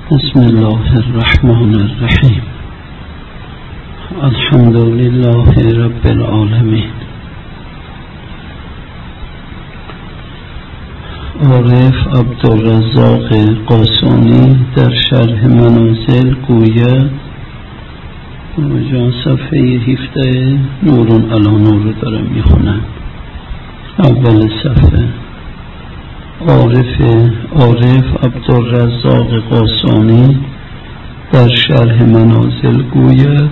بسم الله الرحمن الرحیم. الحمد لله رب العالمین. عارف عبدالرزاق قاسانی در شرح منازل گوید، صفحه 17 نورون علی نور رو دارم میخونم. اول صفحه. عارف عبدالرزاق قاسانی در شرح منازل گوید: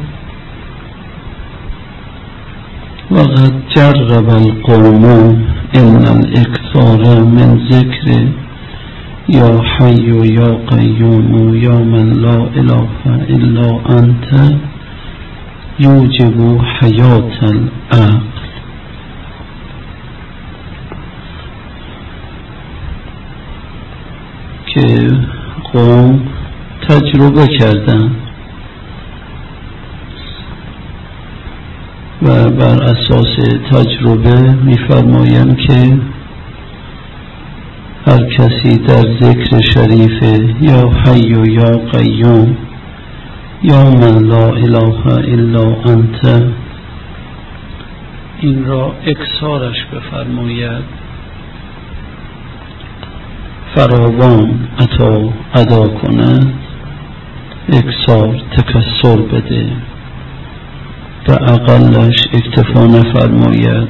وقد جرب القوم ان الاکثار من ذکر یا حی یا قیوم یا من لا اله الا انت یوجب حیات العقل. که قوم تجربه کردن و بر اساس تجربه می‌فرمایند که هر کسی در ذکر شریف یا حی و یا قیوم یا من لا اله الا انت این را اکثارش بفرماید، فراوان ادا کند، اکثار تکثر بده، به اقلش اکتفا نفرماید،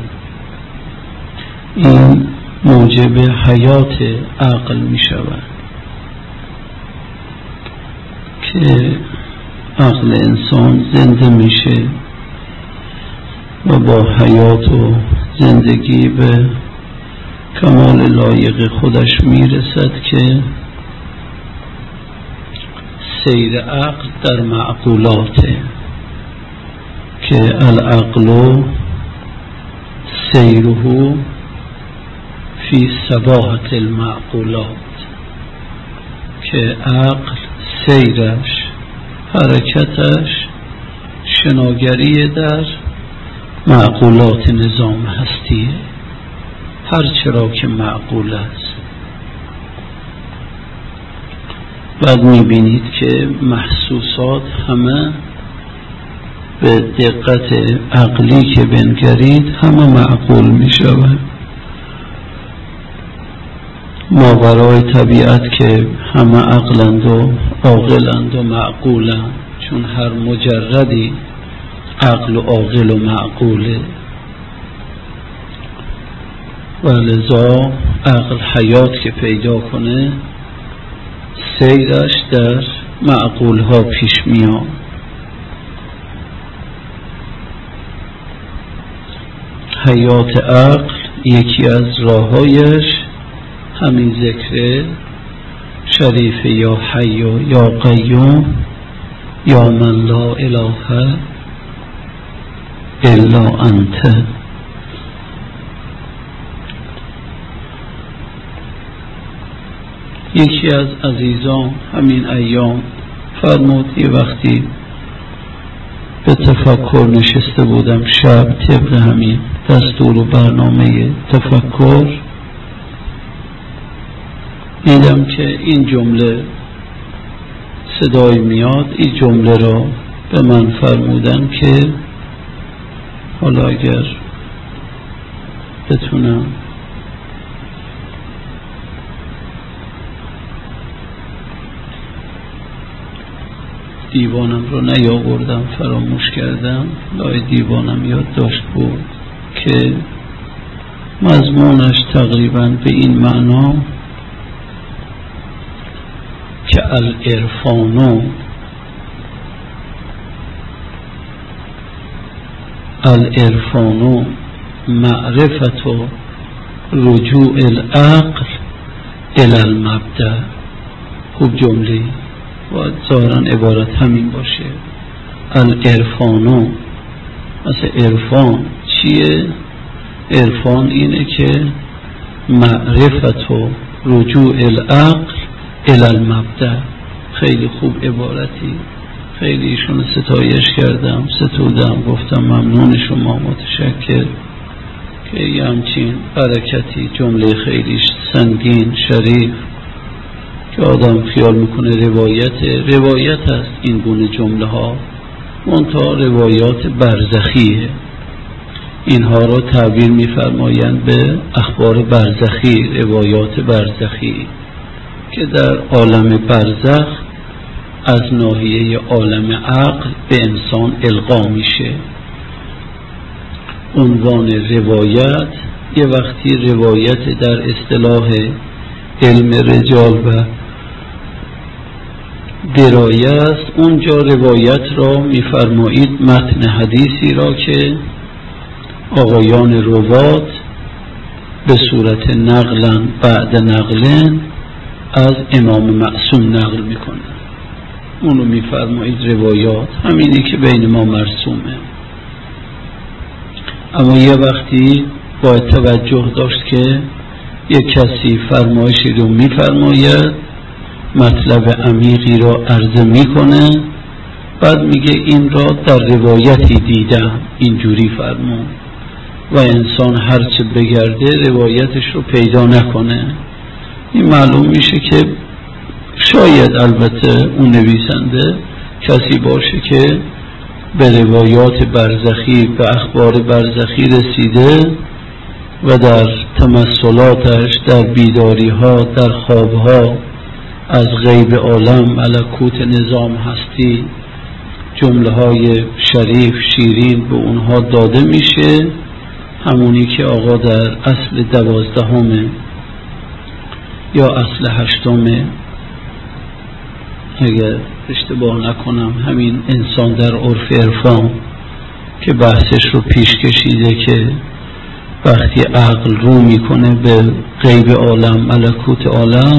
این موجب حیات عقل می شود که عقل انسان زنده میشه و با حیات و زندگی به کمال لایق خودش میرسد که سیر عقل در معقولاته، که العقل سیره فی سباحت المعقولات، که عقل سیرش حرکتش شناگری در معقولات نظام هستیه، هر چرا که معقول است. بعد میبینید که محسوسات همه به دقت عقلی که بنگرید همه معقول میشوند. ماورای طبیعت که همه عقلند و عاقلند و معقولند، چون هر مجردی عقل و عاقل و معقوله، و لذا عقل حیات که پیدا کنه سیرش در معقول ها پیش میاد. حیات عقل یکی از راهایش همین ذکر شریف یا حی یا قیوم یا من لا اله الا انت. یکی از عزیزان همین ایام فرمود، یه وقتی به تفکر نشسته بودم شب، طبق همین دستور و برنامه تفکر دیدم که این جمله صدای میاد. این جمله را به من فرمودن که حالا اگر بتونم دیوانم رو نیاوردم، فراموش کردم، لای دیوانم یادداشت بود که مضمونش تقریبا به این معنا که العرفان معرفت رجوع العقل الی المبدأ. خوب جمله باید ظاهرا عبارت همین باشه. العرفان، مثل عرفان چیه؟ عرفان اینه که معرفت و رجوع العقل الی المبدأ. خیلی خوب عبارتی، خیلی ایشون ستایش کردم، ستودم، گفتم ممنون شما، متشکر که یه همچین برکتی، جمله خیلی سنگین شریف که آدم خیال میکنه روایت است این گونه جمله ها، منتها روایات برزخیه. اینها را تعبیر می‌فرمایند به اخبار برزخی، روایات برزخی که در عالم برزخ از ناحیه عالم عقل به انسان القا میشه. عنوان روایت یه وقتی روایت در اصطلاح علم رجال و درایه است، اونجا روایت را می‌فرمایید متن حدیثی را که آقایان روات به صورت نقلن بعد نقلن از امام معصوم نقل میکنن، اونو میفرمایید روایات، همینی که بین ما مرسومه. اما یه وقتی باید توجه داشت که یک کسی فرمایشی رو میفرماید، مطلب عمیقی را عرضه میکنه، بعد میگه این را در روایتی دیدم اینجوری فرمود، و انسان هرچه بگرده روایتش رو پیدا نکنه. این معلوم میشه که شاید البته اون نویسنده کسی باشه که به روایات برزخی، به اخبار برزخی رسیده و در تمثلاتش، در بیداریها، در خوابها از غیب عالم، ملکوت، نظام هستی جمله های شریف شیرین به اونها داده میشه، همونی که آقا در اصل 12 یا اصل 8 اگر اشتباه نکنم همین انسان در عرف عرفان که بحثش رو پیش کشیده که وقتی عقل رو میکنه به غیب عالم، ملکوت عالم،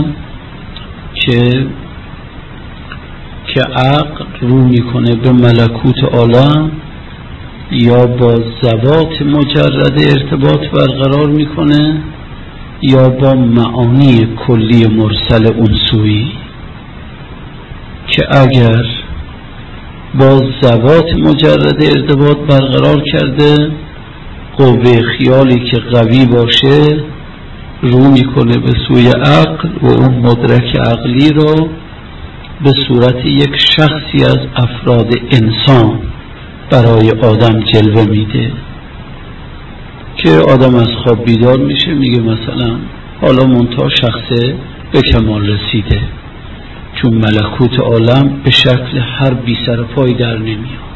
که عقل رو میکنه به ملکوت عالم یا با ذوات مجرد ارتباط برقرار میکنه یا با معانی کلی مرسل اونسویی، که اگر با ذوات مجرد ارتباط برقرار کرده قوه خیالی که قوی باشه رو میکنه به سوی عقل و اون مدرک عقلی رو به صورت یک شخصی از افراد انسان برای آدم جلوه میده، که آدم از خواب بیدار میشه میگه مثلا حالا منتها شخصه به کمال رسیده، چون ملکوت عالم به شکل هر بی سر پای در نمیاد.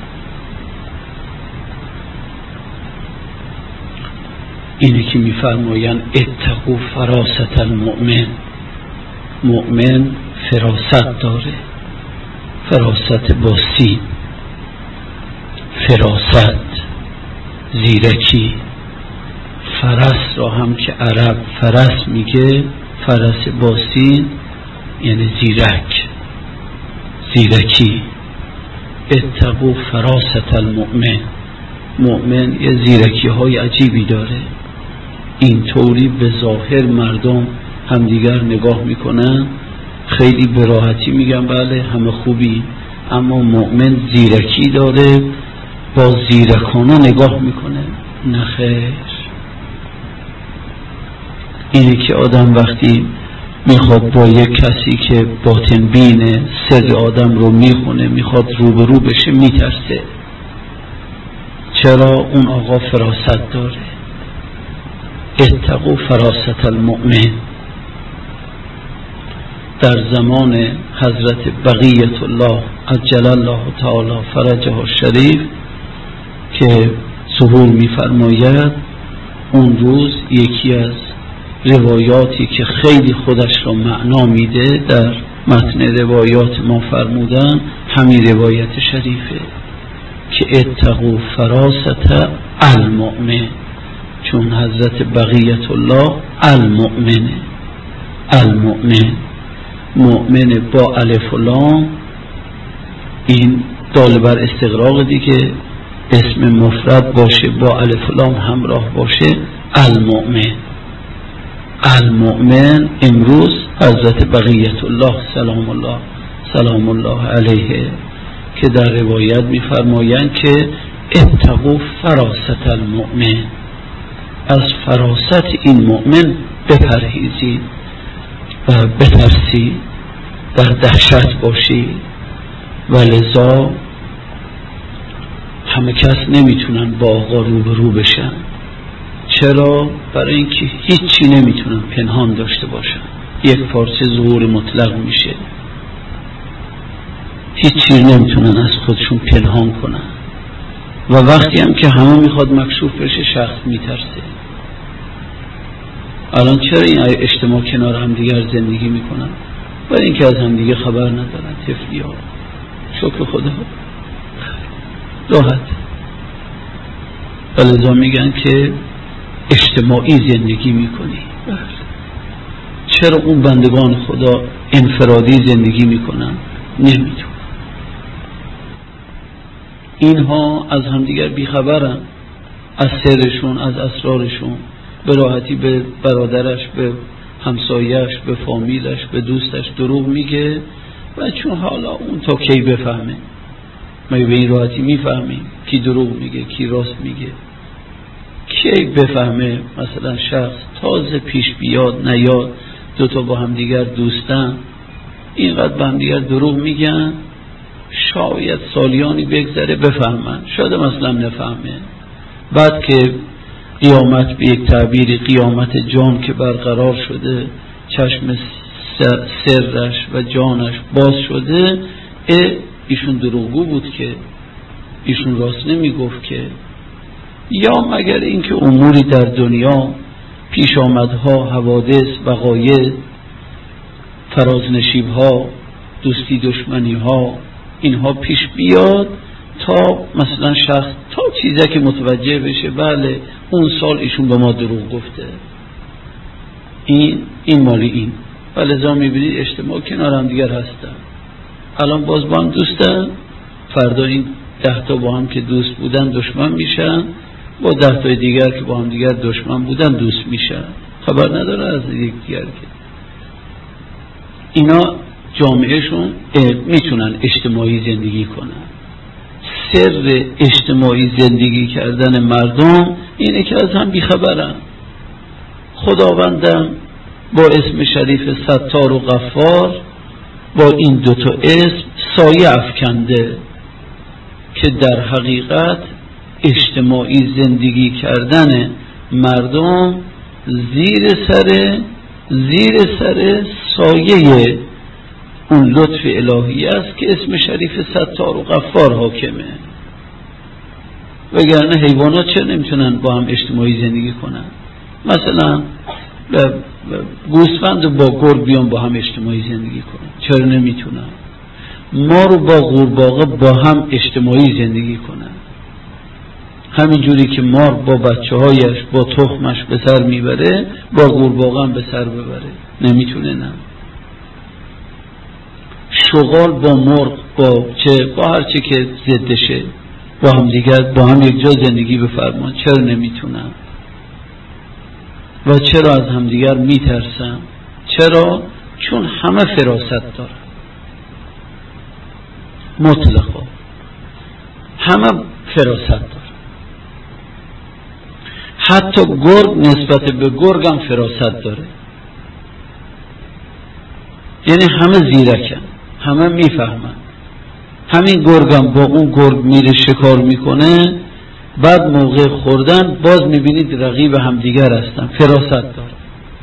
اینی که میفرماین اتقوا فراست المؤمن، مؤمن فراست داره، فراست با سین، فراست زیرکی. فرس را هم که عرب فرس میگه، فرس با سین یعنی زیرکی. اتقوا فراست المؤمن، مؤمن یه زیرکی های عجیبی داره. این طوری به ظاهر مردم همدیگر نگاه میکنن، خیلی به راحتی میگن بله همه خوبی، اما مؤمن زیرکی داره، با زیرکانه نگاه میکنه. نخیر، اینه که آدم وقتی میخواد با یک کسی که باطن بینه سر آدم رو میخونه، میخواد روبرو بشه، میترسه. چرا؟ اون آقا فراست داره. اتقوا فراست المؤمن. در زمان حضرت بقیت الله عجل الله تعالی فرجه الشریف که ظهور می‌فرماید، اون روز یکی از روایاتی که خیلی خودش رو معنا میده در متن روایات ما فرمودن همین روایت شریفه که اتقوا فراست المؤمن، چون حضرت بقیت الله المؤمن مؤمن با الف و لام، این دال بر استغراق دیگه، اسم مفرد باشه با الف و لام همراه باشه، المؤمن. امروز حضرت بقیت الله سلام الله علیه که در روایت میفرمایند که اتقوا فراست المؤمن، از فراست این مؤمن بپرهیزید و بترسید. در دهشت باشید و لذا همه کس نمیتونن با آقا روبرو بشن. چرا؟ برای اینکه هیچی نمیتونن پنهان داشته باشن. یک پارچه ظهور مطلق میشه، هیچی نمیتونن از خودشون پنهان کنن و وقتی هم که همه میخواد مکشوف بشه شخص میترسه. الان چرا این اجتماع کنار هم دیگر زندگی میکنن؟ برای اینکه از هم دیگه خبر ندارن. طفلی ها شکر خدا راحت. ولذا میگن که اجتماعی زندگی میکنی. چرا اون بندگان خدا انفرادی زندگی میکنن؟ نمیدونن. اینها از همدیگر بیخبرن، از سرشون، از اسرارشون. به راحتی به برادرش، به همسایش، به فامیلش، به دوستش دروغ میگه و چون حالا اون تا کی بفهمه؟ مگه به این راحتی میفهمیم کی دروغ میگه کی راست میگه؟ کی بفهمه مثلا شخص تازه پیش بیاد نیاد دوتا با هم دیگر دوستن اینقدر با هم دیگر دروغ میگن؟ شاید سالیانی بگذره بفهمن، شاید مثلا نفهمه. بعد که قیامت به یک تعبیری قیامت جان که برقرار شده، چشم سرش و جانش باز شده، ایشون دروغگو بود که ایشون راست نمیگفت که، یا مگر اینکه اموری در دنیا پیش آمدها، حوادث، وقایع، فرازنشیبها، دوستی دشمنی ها، اینها پیش بیاد تا مثلا شخص تا چیزی که متوجه بشه بله اون سال ایشون به ما دروغ گفته. این مالی این. ولذا میبینید اجتماع کنار هم دیگر هستن. الان باز با هم دوستن، فردا این 10 تا با هم که دوست بودن دشمن میشن، با 10 تا دیگر که با هم دیگر دشمن بودن دوست میشن. خبر نداره از یک دیگر که اینا جامعهشون میتونن اجتماعی زندگی کنن. سر اجتماعی زندگی کردن مردم اینه که از هم بیخبرن. خداوندم با اسم شریف ستار و غفار با این 2 تا اسم سایه افکنده که در حقیقت اجتماعی زندگی کردن مردم زیر سر سایه اون لطف الهی است که اسم شریف ستار و غفار حاکمه. وگرنه حیوانات چه نمیتونن با هم اجتماعی زندگی کنن؟ مثلا گوسفند با گرگ بیان با هم اجتماعی زندگی کنن، چرا نمیتونن؟ مار با قورباغه با هم اجتماعی زندگی کنن. همین جوری که مار با بچه‌هایش با تخمش به سر میبره، با قورباغه هم به سر ببره. نمیتونه. نه. شغال با مرغ با هر چه که ضدشه با هم دیگر با هم یک جا زندگی بفرمان، چرا نمیتونن؟ و چرا از هم دیگر میترسن؟ چرا؟ چون همه فراست دارن، مطلقا همه فراست دارن. حتی گرگ نسبت به گرگ هم فراست داره. یعنی همه زیرکن، همه میفهمن. همین گرگم با اون گرگ میره شکار میکنه، بعد موقع خوردن باز میبینید رقیب همدیگر هستن، فراست دارن.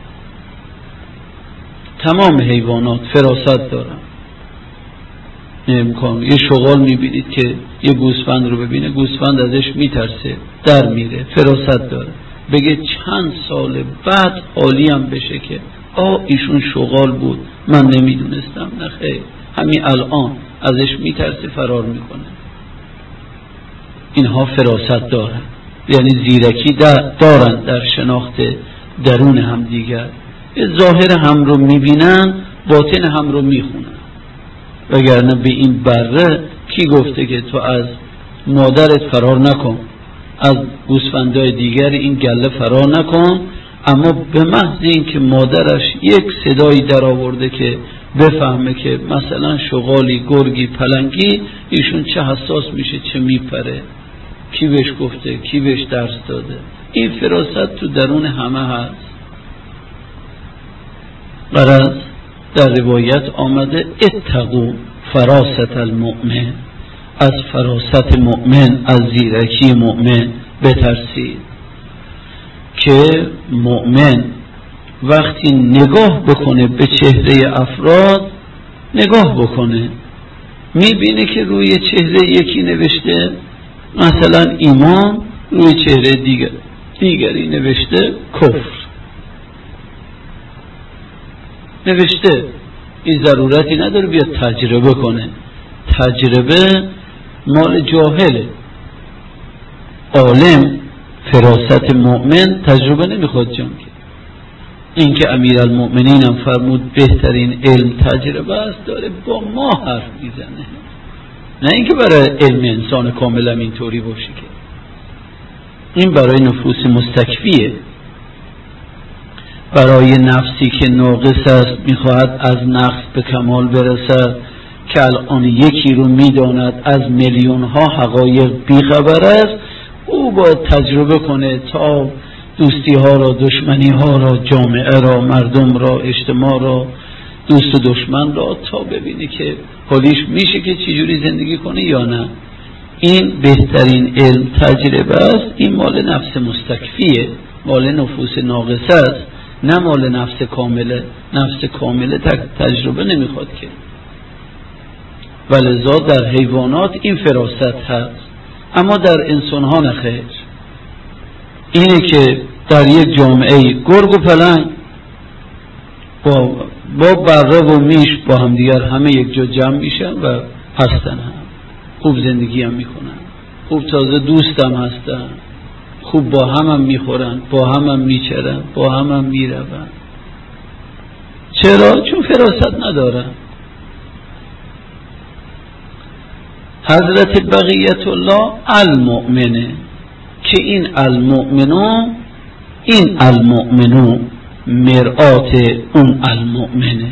تمام حیوانات فراست دارن. امکان یه شغال میبینید که یه گوسفند رو ببینه، گوسفند ازش میترسه در میره، فراست داره. بگه چند سال بعد حالیم بشه که ایشون شغال بود من نمیدونستم. نه خیر، همین الان ازش میترسه فرار میکنه. اینها فراست دارن، یعنی زیرکی دارن در شناخت درون هم دیگر. ظاهر هم رو میبینن، باطن هم رو میخونن. وگرنه به این بره کی گفته که تو از مادرت فرار نکن، از گوسفندای دیگر این گله فرار نکن، اما به محض این که مادرش یک صدایی در آورده که بفهمه که مثلا شغالی، گرگی، پلنگی، ایشون چه حساس میشه، چه میپره، کی بهش گفته، کی بهش درس داده. این فراست تو درون همه هست. غرض در روایت آمده اتقوا فراست المؤمن، از فراست مؤمن، از زیرکی مؤمن بترسید. که مؤمن وقتی نگاه بکنه به چهره افراد، نگاه بکنه میبینه که روی چهره یکی نوشته مثلا ایمان، روی چهره دیگری نوشته کفر نوشته. این ضرورتی نداره بیاد تجربه کنه، تجربه مال جاهله. عالم فراست مؤمن تجربه نمیخواد جان. که این که امیرالمؤمنین هم فرمود بهترین علم تجربه است، داره با ما حرف میزنه، نه اینکه برای علم انسان کامل هم اینطوری باشه. که این برای نفوس مستکفیه، برای نفسی که ناقص است، میخواهد از نقص به کمال برسد، که الان یکی رو میداند از میلیون ها حقایق بیخبر است، او باید تجربه کنه تا دوستی ها را، دشمنی ها را، جامعه را، مردم را، اجتماع را، دوست و دشمن را، تا ببینه که حالیش میشه که چجوری زندگی کنه یا نه. این بهترین علم تجربه است. این مال نفس مستکفیه، مال نفوس ناقصه است، نه مال نفس کامله. نفس کامله تجربه نمیخواد که. ولذا در حیوانات این فراست هست، اما در انسان ها نخیر. اینه که در یک جامعه گرگ و پلنگ با بره و میش با هم دیگر همه یک جا جمع میشن و هستن، هم خوب زندگی هم میکنن، خوب تازه دوست هم هستن، خوب با هم میخورن، با هم میچرن، با هم میرون. چرا؟ چون فراست ندارن. حضرت بقیت الله المؤمنه، که این المؤمنو مرآت اون المؤمنه،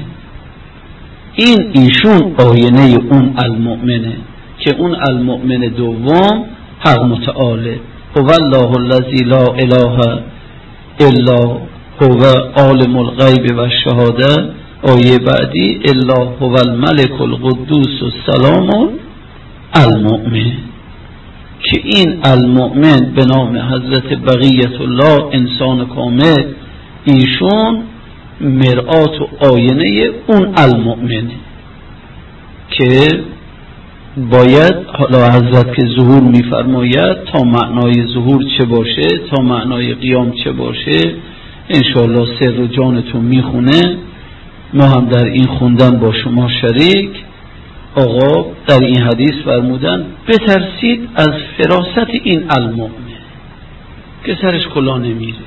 ایشون آینه اون المؤمنه، که اون المؤمن دوم حق متعاله. هو الله الذی لا اله الا هو عالم الغیب و الشهاده. آیه بعدی الا هو الملک القدوس السلام المؤمن، که این المؤمن به نام حضرت بقیت الله انسان کامل، ایشون مرآت و آینه اون المؤمنه، که باید حالا حضرت که ظهور میفرماید تا معنای ظهور چه باشه، تا معنای قیام چه باشه، انشاءالله سر و جانتون میخونه. ما هم در این خوندن با شما شریک. آقا در این حدیث فرمودن بترسید از فراست این المؤمن، که سرش کلاه نمیره.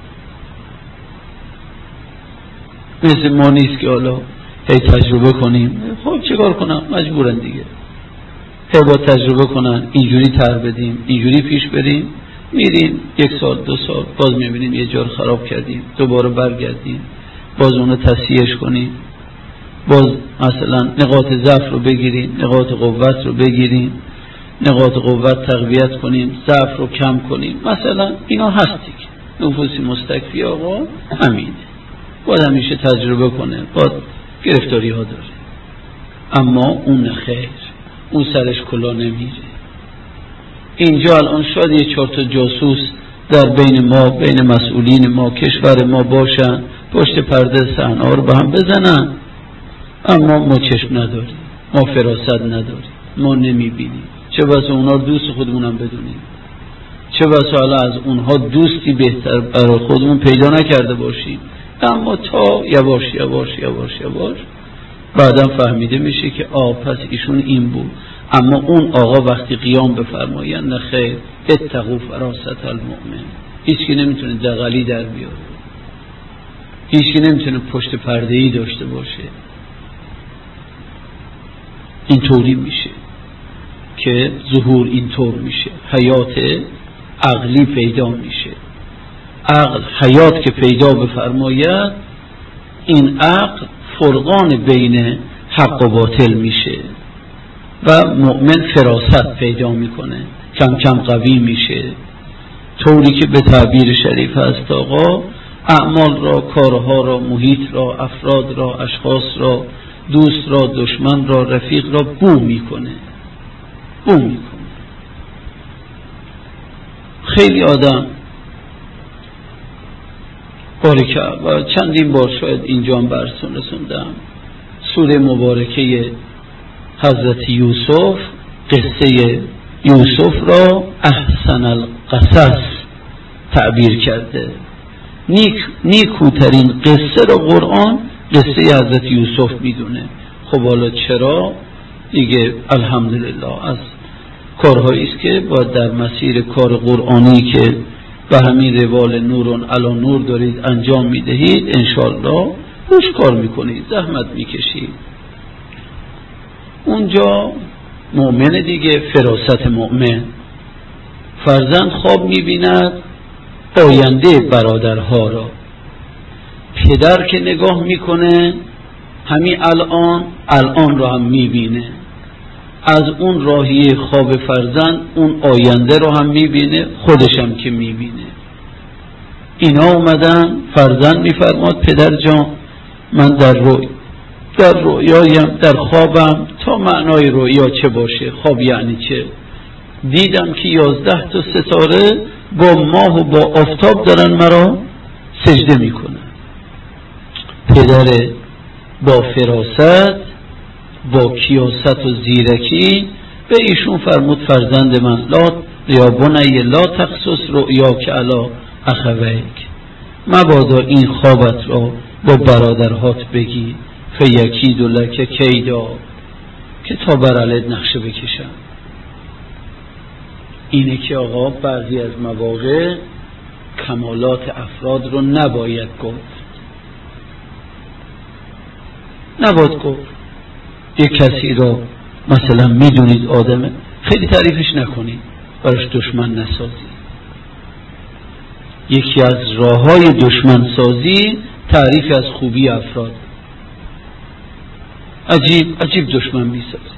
مثل ما نیست که حالا هی تجربه کنیم، خب چیکار کنم، مجبورن دیگه، هی با تجربه کنن، اینجوری تر بدیم، اینجوری پیش بریم، میریم 1 سال 2 سال باز میبینیم یه جا خراب کردیم، دوباره برگردیم باز اونو تصحیحش کنیم، باز مثلا نقاط ضعف رو بگیریم، نقاط قوت رو بگیریم، نقاط قوت تقویت کنیم، ضعف رو کم کنیم. مثلا اینا هستی که نفوسی مستکفی آقا همینه، باید همیشه تجربه کنه، باید گرفتاری ها داره. اما اون خیر، اون سرش کلا نمیره. اینجا الان شاید 4 تا جاسوس در بین ما، بین مسئولین ما، کشور ما باشن، پشت پرده صحنه ها رو به هم بزنن، اما ما چشم نداریم، ما فراست نداریم، ما نمیبینیم. چه بسا اونها دوست خودمونم بدونیم، چه بسا حالا از اونها دوستی بهتر برای خودمون پیدا نکرده باشیم، اما تا یواش بعدم فهمیده میشه که پس ایشون این بود. اما اون آقا وقتی قیام بفرماین نه خیر، اتقوا فراست المؤمن، هیچکی نمیتونه دغلی در بیاره، هیچکی نمیتونه پشت پرده‌ای داشته باشه. اینطوری میشه که ظهور اینطور میشه، حیات عقلی پیدا میشه. عقل حیات که پیدا بفرماید، این عقل فرقان بین حق و باطل میشه و مؤمن فراست پیدا میکنه، کم کم قوی میشه، طوری که به تعبیر شریف هست آقا اعمال را، کارها را، محیط را، افراد را، اشخاص را، دوست را، دشمن را، رفیق را بو میکنه. خیلی آدم بارکه و چندین بار شاید اینجا هم برسون رسوندم، سوره مبارکه حضرت یوسف، قصه یوسف را احسن القصص تعبیر کرده. نیکوترین قصه را قرآن قصه حضرت یوسف میدونه. خب حالا چرا دیگه؟ الحمدلله از کارهایی است که باید در مسیر کار قرآنی که به همین روال نورون علی نور دارید انجام میدهید، انشالله روش کار میکنید، زحمت میکشید. اونجا مؤمن دیگه، فراست مؤمن، فرزند خواب میبیند آینده برادرها را. پدر که نگاه میکنه همین الان را هم میبینه، از اون راهی خواب فرزند اون آینده رو هم میبینه، خودش هم که میبینه. اینا اومدن، فرزند میفرماد پدر جان من در رؤیایم، در خوابم، تا معنای رؤیا چه باشه، خواب یعنی چه، دیدم که 11 تا ستاره با ماه و با آفتاب دارن مرا سجده میکنن. پدر با فراست، با کیاست و زیرکی به ایشون فرمود فرزند من یا بنی لا تقصص رؤیاک علی اخویک، مبادا این خوابت را با برادرهات بگی، فیکید لک کیدا، که تا بر علیت نقشه بکشم. اینه که آقا بعضی از مواقع کمالات افراد رو نباید گفت. یک کسی رو مثلا میدونید آدمه، خیلی تعریفش نکنید، براش دشمن نسازید. یکی از راههای دشمن سازی تعریف از خوبی افراد. عجیب دشمن میسازه.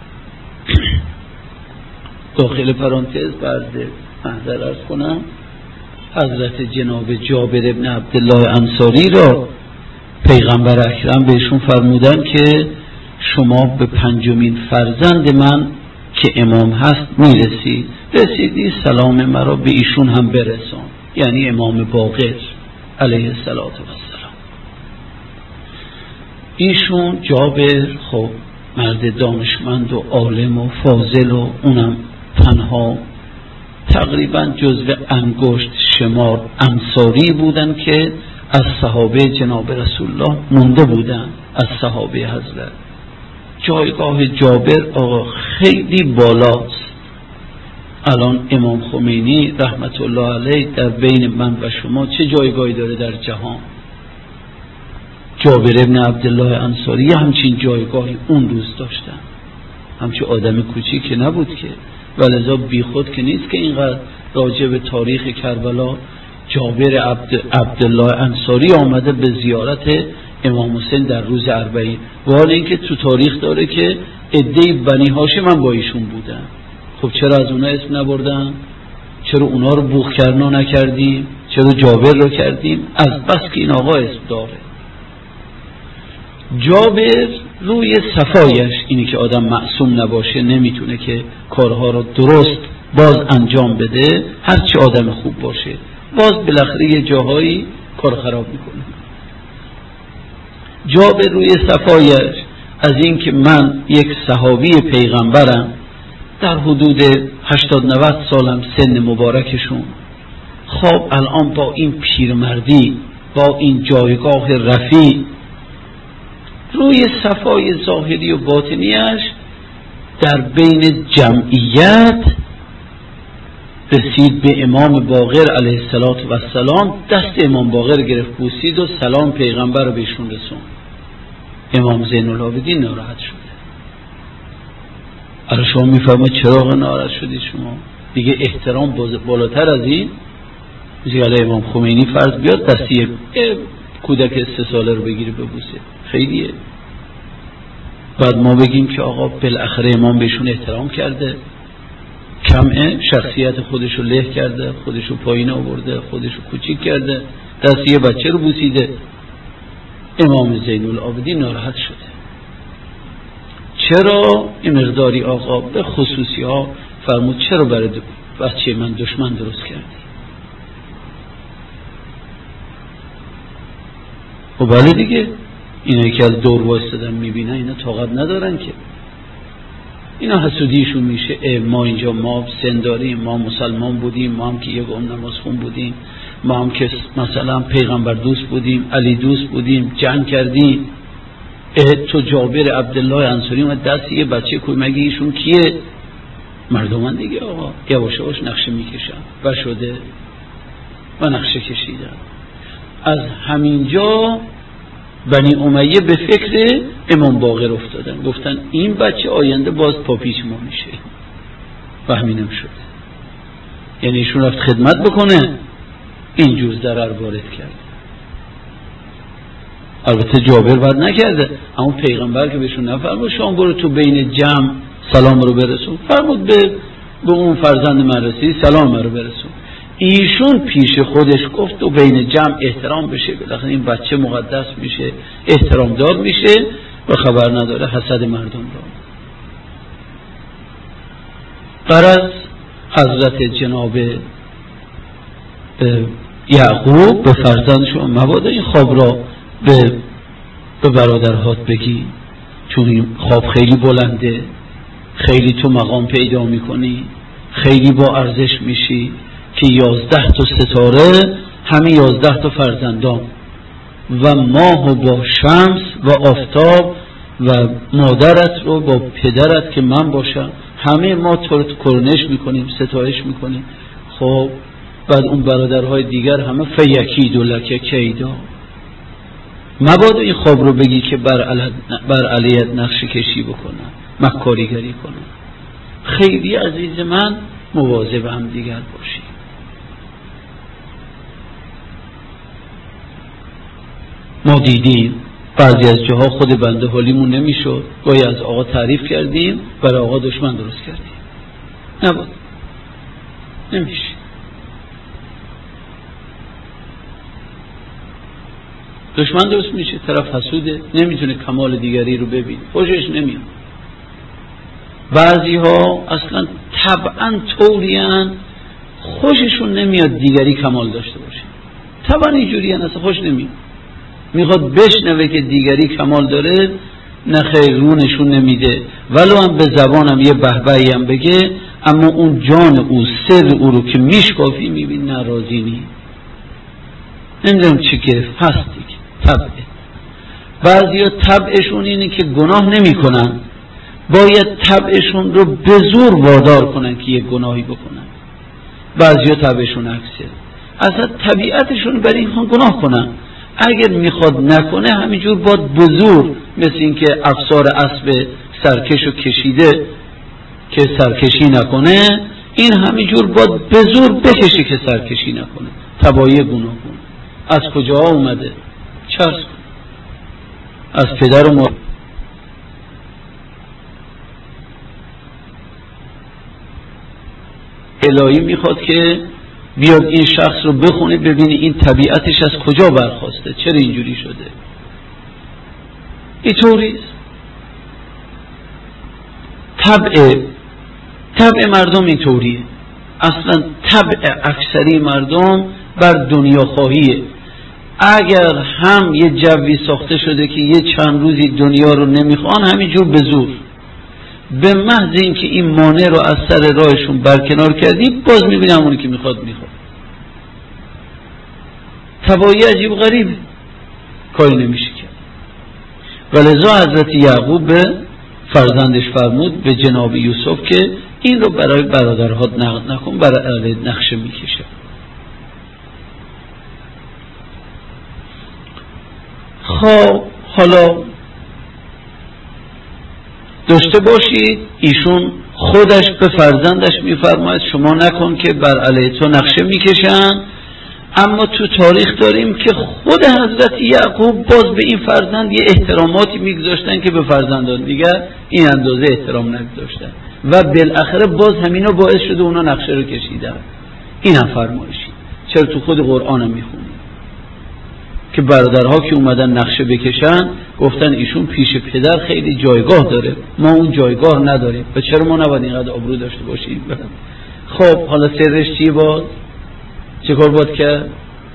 داخل پرانتز برده محضر ارز کنم، حضرت جناب جابر ابن عبدالله انصاری را پیغمبر اکرم بهشون فرمودن که شما به 5مین فرزند من که امام هست رسیدی سلام مرا به ایشون هم برسان، یعنی امام باقر علیه الصلاة والسلام. ایشون جابر خب مرد دانشمند و عالم و فاضل و اونم تنها تقریبا جزو انگشت شمار انصاری بودن که از صحابه جناب رسول الله مونده بودن، از صحابه حضرت. جایگاه جابر آقا خیلی بالاست. الان امام خمینی رحمت الله علیه در بین من و شما چه جایگاهی داره در جهان؟ جابر ابن عبدالله انصاری همچین جایگاهی اون روز داشتن. همچین آدم کوچیک نبود که، ولذا بی خود که نیست که اینقدر راجع به تاریخ کربلا جابر عبدالله انصاری آمده به زیارت امام حسین در روز اربعین، و حال اینکه تو تاریخ داره که عده بنی هاشم با ایشون بودن. خب چرا از اونا اسم نبردن؟ چرا اونا رو بوخ کرنا نکردیم؟ چرا جابر رو کردیم؟ از بس که این آقا اسم داره. جابر روی صفایش، اینی که آدم معصوم نباشه، نمیتونه که کارها رو درست باز انجام بده، هرچی آدم خوب باشه باز بالاخره یه جاهایی کار خراب میکنه. جابر روی صفایش از این که من یک صحابی پیغمبرم، در حدود 80-90 سالم سن مبارکشون، خب الان با این پیرمردی، با این جایگاه رفیع، روی صفای ظاهری و باطنیش در بین جمعیت رسید به امام باقر علیه السلام، دست امام باقر گرفت بوسید و سلام پیغمبر رو بهشون رسون. امام زین العابدین ناراحت شده. الان شما میفهمید چرا ناراحت شدید؟ شما دیگه احترام بالاتر از این میشه علیه امام خمینی فرض بیاد دستی کودک 3 ساله رو بگیره ببوسه، خیلیه. بعد ما بگیم که آقا بالاخره امام بهشون احترام کرده، کمه شخصیت خودشو له کرده، خودشو پایین آورده، خودشو کوچیک کرده، دست یه بچه رو بوسیده. امام زین العابدین ناراحت شده. چرا این مقداری آقا به خصوصی ها فرمود چرا برای بچه من دشمن درست کردی؟ و بله دیگه، اینایی که از دور وایستادن میبینن اینا طاقت ندارن که، اینا حسودیشون میشه. ما اینجا ما سنداریم، ما مسلمان بودیم، ما هم که یک نماز خون بودیم، ما هم که مثلا پیغمبر دوست بودیم، علی دوست بودیم، جنگ کردیم. تو جابر عبدالله انصاری و دست یه بچه کوی، مگه ایشون کیه؟ مردمان دیگه آقا، یواش یواش نقشه میکشن و شده و نقشه کشیدن. از همینجا بنی امیه به فکر امام باقر افتادن، گفتن این بچه آینده باز پاپیچ ما میشه و همینم شده. یعنی ایشون رفت خدمت بکنه، اینجور ضرر وارد کرد. البته جابر بد نکرده، اما پیغمبر که بهشون نفرمود شما برو تو بین جمع سلام رو برسون، فرمود به اون فرزند من رسید سلام رو برسون. ایشون پیش خودش گفت و بین جمع احترام بشه، بالاخره این بچه مقدس میشه، احترام دار میشه و خبر نداره حسد مردم رو. برای حضرت جناب یعقوب به فرزندشون مبادا این خواب را به برادرهات بگی، چون این خواب خیلی بلنده، خیلی تو مقام پیدا میکنی، خیلی با ارزش میشی که 11 تا ستاره همه 11 تا فرزندان و ماه و با شمس و آفتاب و مادرت رو با پدرت که من باشم، همه ما تو رو کرنش میکنیم، ستایش میکنیم. خب بعد اون برادرهای دیگر همه فیکید و لکه کیدا. مبادا این خواب رو بگی که بر علیت نقشه کشی بکنن، مکاریگری کنن. خیلی عزیز من مواظب هم دیگر باشی. ما دیدیم بعضی از جاها خود بنده حالیمون نمیشد، گاهی از آقا تعریف کردیم برای آقا دشمن درست کردیم. نبود، نمیشه. دشمن درست میشه، طرف حسوده، نمیتونه کمال دیگری رو ببینه، خوشش نمیاد. بعضی ها اصلا طبعا طوریان خوششون نمیاد دیگری کمال داشته باشه، طبعا اینجوری اصلا خوش نمیاد، میخواد بشنوه که دیگری کمال داره، نه خیر رو نشون نمیده، ولو هم به زبانم یه بهبهی هم بگه، اما اون جان او سر او رو که میشکافی میبین ناراضی نی، نمیدونم چی گرفت، هست دیگه طبعه. بعضی ها طبعشون اینه که گناه نمی کنن، باید طبعشون رو به زور وادار کنن که یه گناهی بکنن. بعضی ها طبعشون عکسه، اصلا طبیعتشون برای این گناه کنن، اگر میخواد نکنه همینجور باید به زور، مثل این که افسار اسب سرکشو کشیده که سرکشی نکنه، این همینجور باید به زور بکشه که سرکشی نکنه. تبایی گناه کن از کجا اومده؟ چرس کن از پدر و مادر. الهی میخواد که بیاد این شخص رو بخونه، ببینی این طبیعتش از کجا برخواسته، چرا اینجوری شده. اینطوریست طبع مردم، اینطوریه اصلا. طبع اکثری مردم بر دنیا خواهیه. اگر هم یه جوی ساخته شده که یه چند روزی دنیا رو نمیخوان، همینجور به زور، به محض این که این مانع رو از سر راهشون برکنار کردی، باز میبینی همونی که میخواد. تبایی عجیب غریبه، کاری نمیشه کرد. ولذا حضرت یعقوب به فرزندش فرمود، به جناب یوسف، که این رو برای برادرها نقد نکن، برای نقشه میکشه. خب حالا داشته باشید، ایشون خودش به فرزندش میفرماید شما نکن که بر علیه تو نقشه میکشن. اما تو تاریخ داریم که خود حضرت یعقوب باز به این فرزند یه احتراماتی میگذاشتن که به فرزندان دیگر این اندازه احترام نگذاشتن و بالاخره باز همینا باعث شده اونا نقشه رو کشیدن. این هم فرمایشی، چرا تو خود قرآن هم میخونیم. که برادرها که اومدن نقشه بکشن گفتن ایشون پیش پدر خیلی جایگاه داره، ما اون جایگاه نداریم و چرا ما نباید اینقدر آبرو داشته باشیم؟ خب حالا سرش چی باز؟ چه کار باید کرد؟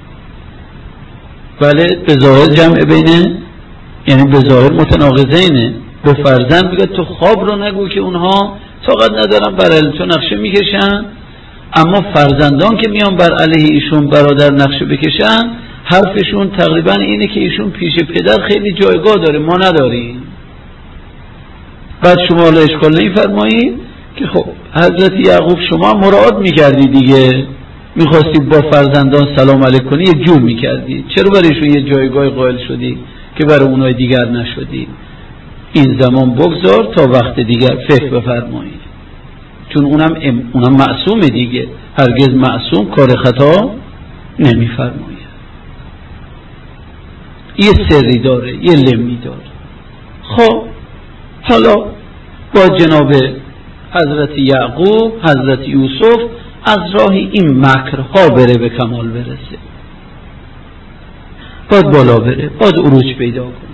بله به ظاهر جمع بینه، یعنی به ظاهر متناقضینه. به فرزند بگه تو خواب رو نگو که اونها طاقت ندارن بر علیه تو نقشه میکشن، اما فرزندان که میان بر علیه ایشون برادر نقشه بکشن حرفشون تقریبا اینه که ایشون پیش پدر خیلی جایگاه داره، ما نداریم. بعد شما حالا اشکال نمی‌فرمایید که خب حضرت یعقوب شما مراعات میکردی دیگه، میخواستی با فرزندان سلام علیک کنی یه جور میکردی، چرا برایشون یه جایگاه قائل شدی که برای اونای دیگر نشدی؟ این زمان بگذار تا وقت دیگر فکر بفرمایید، چون اونم معصومه دیگه، هرگز معصوم کار خطا نمیفرماید. یه سری داره، یه لمی داره. خب حالا با جناب حضرت یعقوب حضرت یوسف از راه این مکرها بره به کمال برسه، باید بالا بره، باید عروج پیدا کنه.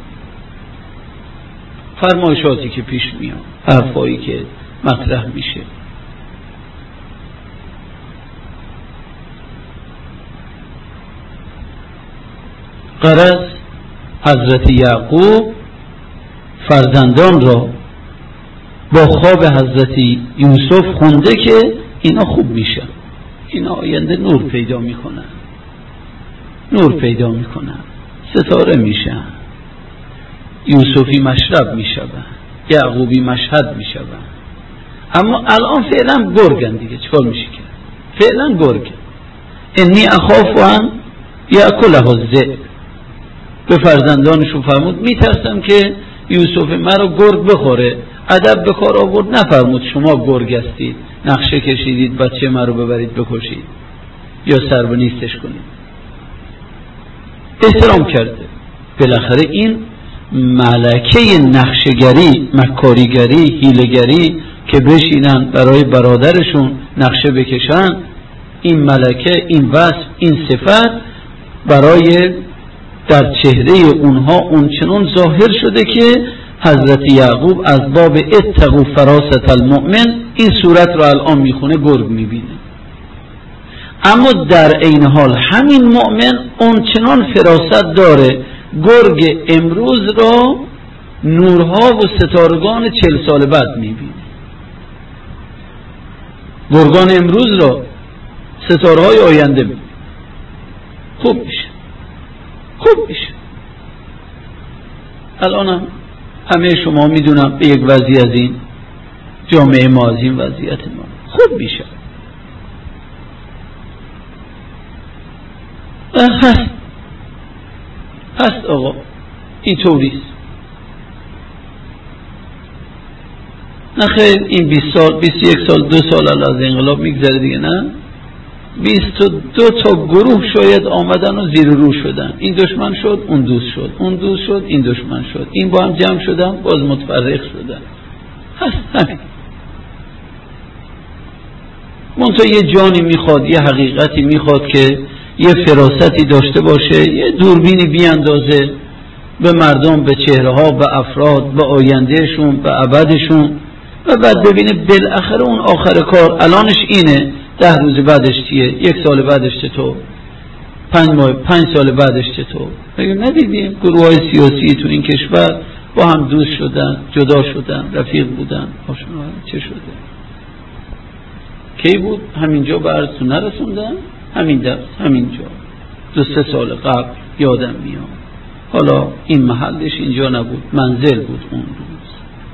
فرمایشاتی که پیش میاد، حرفایی که مطرح میشه، غرض حضرت یعقوب فرزندان را با خواب حضرت یوسف خونده که اینا خوب میشن، اینا آینده نور پیدا میکنن، نور پیدا میکنن، ستاره میشن، یوسفی مشرب میشون، یعقوبی مشهد میشون. اما الان فعلا گرگن دیگه، چکار میشه کرد؟ فعلا گرگن. انی اخاف ان یاکله الذئب، به فرزندانشون فرمود میترسم که یوسف مرا گرگ بخوره. ادب به کار آورد، نفرمود شما گرگ هستید نقشه کشیدید بچه مرا ببرید بکشید یا سر به نیستش کنید. احترام کرده. بالاخره این ملکه نقشه‌گری، مکاریگری، حیله‌گری که بشینن برای برادرشون نقشه بکشن، این ملکه، این وصف، این صفت برای در چهره اونها اونچنان ظاهر شده که حضرت یعقوب از باب اتقوا فراست المؤمن این صورت رو الان میخونه، گرگ میبینه. اما در عین حال همین مؤمن اونچنان فراست داره گرگ امروز را نورها و ستارگان 40 سال بعد میبینه. گرگان امروز را ستارهای آینده میبینه. خوب میشه، خوب میشه. الان همه شما میدونم به یک وضعی از این جامعه ما، از این وضعیت ما خوب میشه. هست آقا، این طوریست. نه خیر این 20 سال 21 سال 2 سال از انقلاب میگذره دیگه، نه 22 تا گروه شاید آمدن و زیر رو شدن، این دشمن شد اون دوست شد، اون دوست شد این دشمن شد، این با هم جمع شدن باز متفرق شدن. هست همین. منتها یه جانی میخواد، یه حقیقتی میخواد که یه فراستی داشته باشه، یه دوربینی بیاندازه به مردم، به چهره ها، به افراد، به آیندهشون، به ابدشون، و بعد ببینه بالاخره اون آخر کار الانش اینه، 10 روز بعدش چیه، 1 سال بعدش چطور، 5 سال بعدش چطور. مگه ندیدیم گروه های سیاسی تو این کشور با هم دوست شدن، جدا شدن، رفیق بودن، آشنا، چه شده؟ کی بود؟ همینجا به عرضتون نرسوندن؟ همین درس، همینجا 2-3 سال قبل یادم میاد. حالا این محلش اینجا نبود، منزل بود اون روز.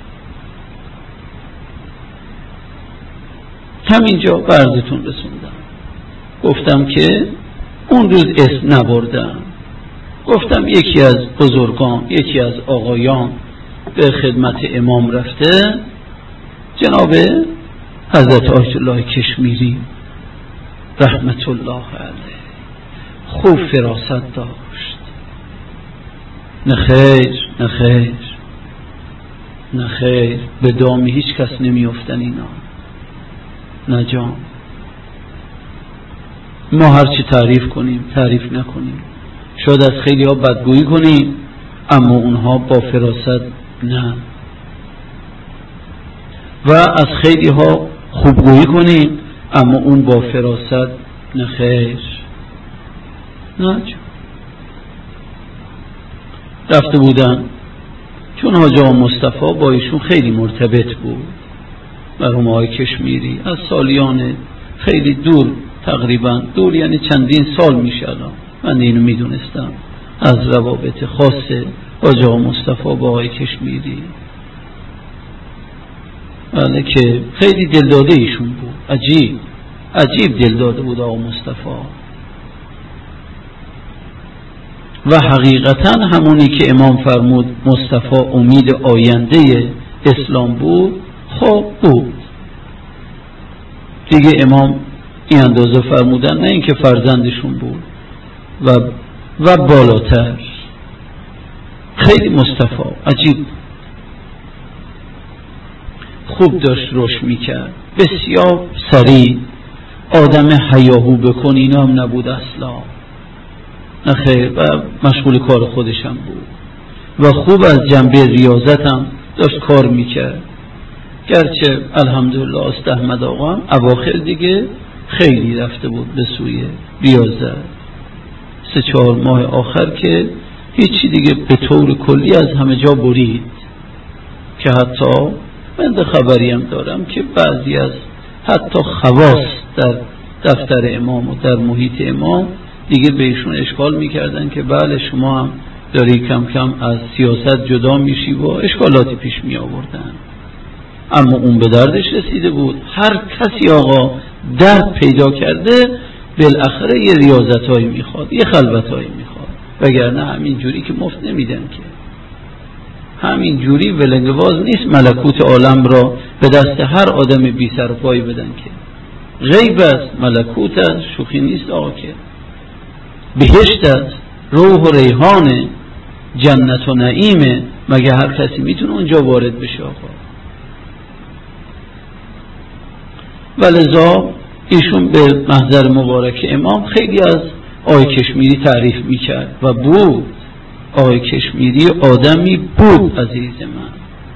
همینجا به عرضتون رسوندم. گفتم که اون روز اسم نبردم، گفتم یکی از بزرگان، یکی از آقایان به خدمت امام رفته، جناب حضرت آیت الله کشمیری رحمت الله علیه، خوب فراست داشت. نخیر نخیر نخیر، به دام هیچ کس نمی افتن اینا. نه جان، ما هرچی تعریف کنیم تعریف نکنیم، شاید از خیلی ها بدگویی کنیم، اما اونها با فراست نه. و از خیلی ها خوبگویی کنیم، اما اون با فراست نه خیر. نه رفته بودن، چون حاجی آقا مصطفی با ایشون خیلی مرتبط بود، مرحوم آقای کشمیری از سالیان خیلی دور، تقریبا دور یعنی چندین سال میشه الان، من اینو میدونستم از روابط خاص حاجی آقا مصطفی با آقای کشمیری، ولی که خیلی دلداده ایشون بود، عجیب دلداده بود آقا مصطفی. و حقیقتا همونی که امام فرمود مصطفی امید آینده اسلام بود، خب بود دیگه. امام این اندازه فرمودن، نه اینکه فرزندشون بود و بالاتر. خیلی مصطفی عجیب خوب داشت رشد میکرد، بسیار سریع، آدم هیاهو بکن اینا هم نبود اصلا، نخیر، و مشغول کار خودش هم بود و خوب از جنبه ریاضت هم داشت کار میکرد. گرچه الحمدلله است احمد آقا هم اواخر دیگه خیلی رفته بود به سوی ریاضت، 3-4 ماه آخر که هیچی دیگه به طور کلی از همه جا برید، که حتی من خبری هم دارم که بعضی از حتی خواص در دفتر امام و در محیط امام دیگه به ایشون اشکال میکردن که بله شما هم داری کم کم از سیاست جدا میشی و اشکالاتی پیش می آوردن. اما اون به دردش رسیده بود. هر کسی آقا درد پیدا کرده بالاخره یه ریاضتایی میخواد، یه خلوتایی میخواد، وگرنه همین جوری که مفت نمیدن که. همین جوری ولنگواز نیست ملکوت عالم را به دست هر آدم بی سر و پایی بدن که. غیب است، ملکوت است، شوخی نیست آقا که. بهشت است، روح و ریحانه، جنت و نعیمه، مگه هر کسی میتونه اونجا وارد بشه آقا؟ ولذا ایشون به محضر مبارک امام خیلی از آقای کشمیری تعریف میکرد و بود. آقای کشمیری آدمی بود عزیز من.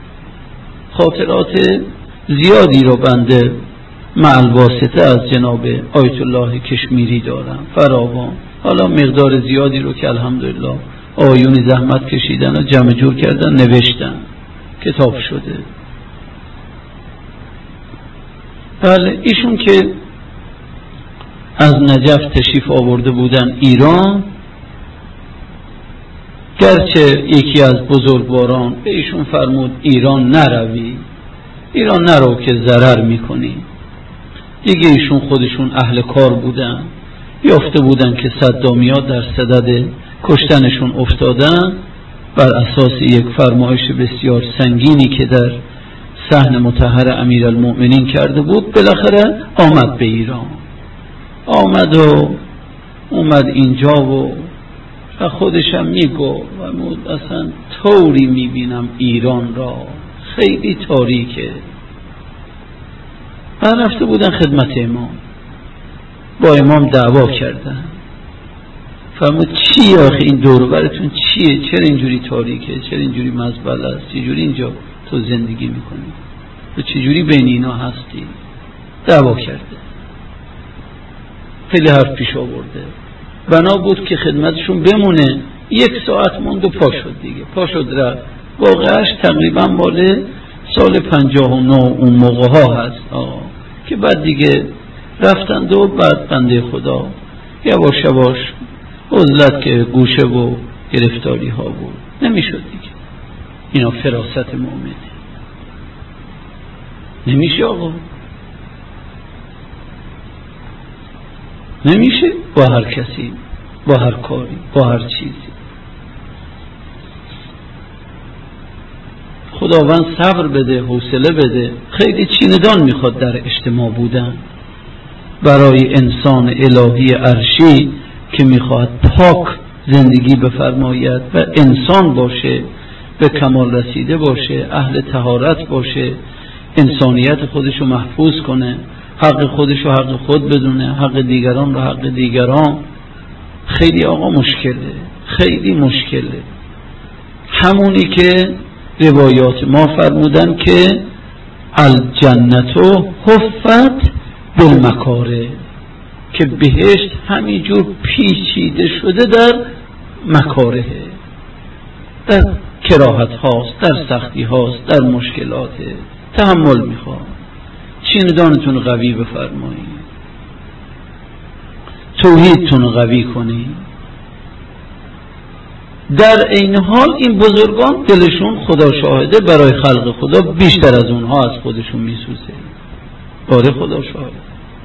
خاطرات زیادی رو بنده مع الواسطه از جناب آیت الله کشمیری دارم فراوان. حالا مقدار زیادی رو که الحمدلله آیونی زحمت کشیدن و جمع جور کردن نوشتن، کتاب شده. بله ایشون که از نجف تشریف آورده بودن ایران، گرچه یکی از بزرگواران به ایشون فرمود ایران نروی، ایران نرو که ضرر میکنی. دیگه ایشون خودشون اهل کار بودن، یافته بودن که صدامیا در صدد کشتنشون افتادن بر اساس یک فرمایش بسیار سنگینی که در صحن مطهر امیرالمؤمنین کرده بود. بالاخره آمد به ایران، اومد اینجا و خودشم میگو و اصلا طوری میبینم ایران را خیلی تاریکه. و رفته بودن خدمت امام، با امام دعوا کردن، فرمود چی آخه این دور و برتون چیه؟ چرا اینجوری تاریکه؟ چرا اینجوری مزبل است؟ چجوری اینجا تو زندگی میکنی؟ تو چجوری بین اینا هستی؟ دعوا کرده، خیلی حرف پیش آورده. بنا بود که خدمتشون بمونه. 1 ساعت موند و پا شد دیگه، پا شد رفت. واقعش تقریبا مال سال 59 اون موقع ها هست که بعد دیگه رفتند و بعد بنده خدا یواش یواش عزلت که گوشه و گرفتاری ها بود، نمیشد دیگه. اینا فراست مؤمنه، نمیشه آقا، نمیشه با هر کسی، با هر کاری، با هر چیزی. خداوند صبر بده، حوصله بده. خیلی چیندان میخواد در اجتماع بودن برای انسان الهی عرشی که میخواد پاک زندگی بفرماید و انسان باشه، به کمال رسیده باشه، اهل طهارت باشه، انسانیت خودشو محفوظ کنه، حق خودشو حق خود بدونه، حق دیگران رو حق دیگران. خیلی آقا مشکله، خیلی مشکله. همونی که روایات ما فرمودن که الجنتو حفت بالمکاره، که بهشت همینجور پیچیده شده در مکاره، در کراهت هاست، در سختی هاست، در مشکلات، تحمل میخواد. چیندانتون قوی بفرمایید، توحیدتون قوی کنید. در این حال این بزرگان دلشون خدا شاهده برای خلق خدا بیشتر از اونها از خودشون میسوزه. آره خدا شاهده.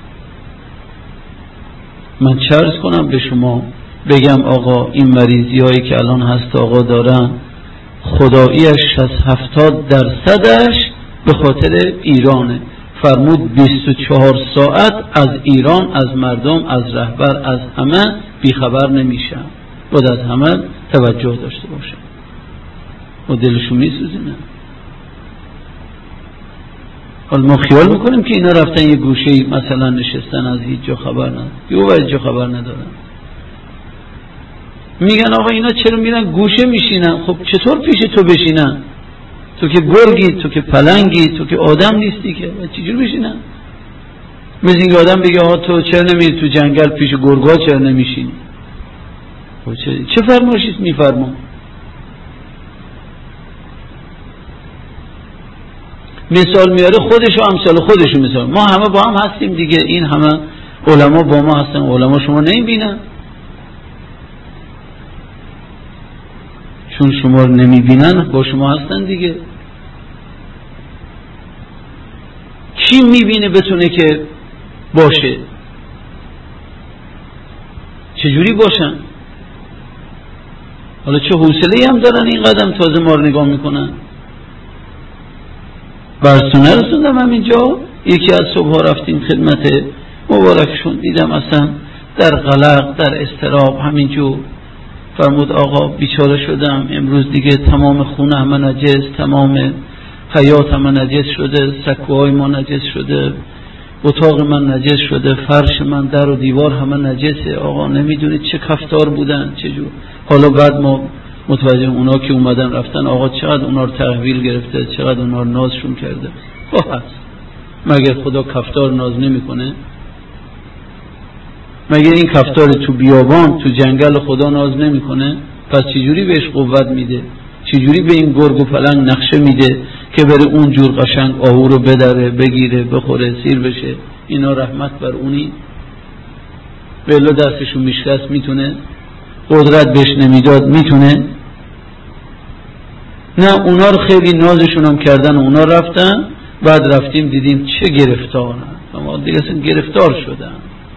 من چه عرض کنم به شما، بگم آقا این مریضی هایی که الان هست آقا دارن، خداییش 60-70% به خاطر ایرانه. فرمود 24 ساعت از ایران، از مردم، از رهبر، از همه بیخبر نمیشن، باید از همه توجه داشته باشن. و دلشون میسوزه. نه حالا ما خیال میکنیم که اینا رفتن یه گوشه مثلا نشستن، از هیچ جا خبر ندارن، یه از جا خبر ندارن. میگن آقا اینا چرا میرن گوشه میشینن؟ خب چطور پیش تو بشینن؟ تو که گرگی، تو که پلنگی، تو که آدم نیستی، که چجور بشینن؟ مثل اینکه آدم بگه آقا تو چرا نمیری تو جنگل پیش گرگا، چرا نمیشینی؟ چه فرمایشی میفرما؟ مثال میاره خودشو، امثال خودشو مثال. ما همه با هم هستیم دیگه، این همه علما با ما هستن، علما شما نمیبینن؟ چون شما رو نمیبینن با شما هستن دیگه. کی میبینه بتونه که باشه؟ چجوری باشن؟ حالا چه حوصله‌ای هم دارن این قدم تازه ما رو نگاه میکنن؟ برسونه رسوندم همینجا، یکی از صبح رفتیم خدمت مبارکشون، دیدم اصلا در قلق، در اضطراب همینجور. فرمود آقا بیچاره شدم امروز دیگه، تمام خونه همه نجس، تمام حیات همه نجس شده، سکوهای ما نجس شده، اتاق من نجس شده، فرش من، در و دیوار همه نجسه. آقا نمیدونید چه کفتار بودن، چجور. حالا بعد ما متوجه اونا که اومدن رفتن، آقا چقدر اونا رو تحویل گرفته، چقدر اونا رو نازشون کرده. خب هست، مگر خدا کفتار ناز نمیکنه؟ مگر این کفتار تو بیابان، تو جنگل خدا ناز نمیکنه؟ پس چجوری بهش قوت میده؟ چجوری به این گرگ و پلنگ نقشه میده که بره اون جور قشنگ آهو رو بدره، بگیره، بخوره، سیر بشه؟ اینا رحمت بر اونی؟ بلا دستشو میشکست میتونه؟ قدرت بهش نمیداد میتونه؟ نه، اونا رو خیلی نازشون هم کردن و اونا رفتن، بعد رفتیم دیدیم چه گرفتارن، اما دیگه اصلا گرفتار شدن.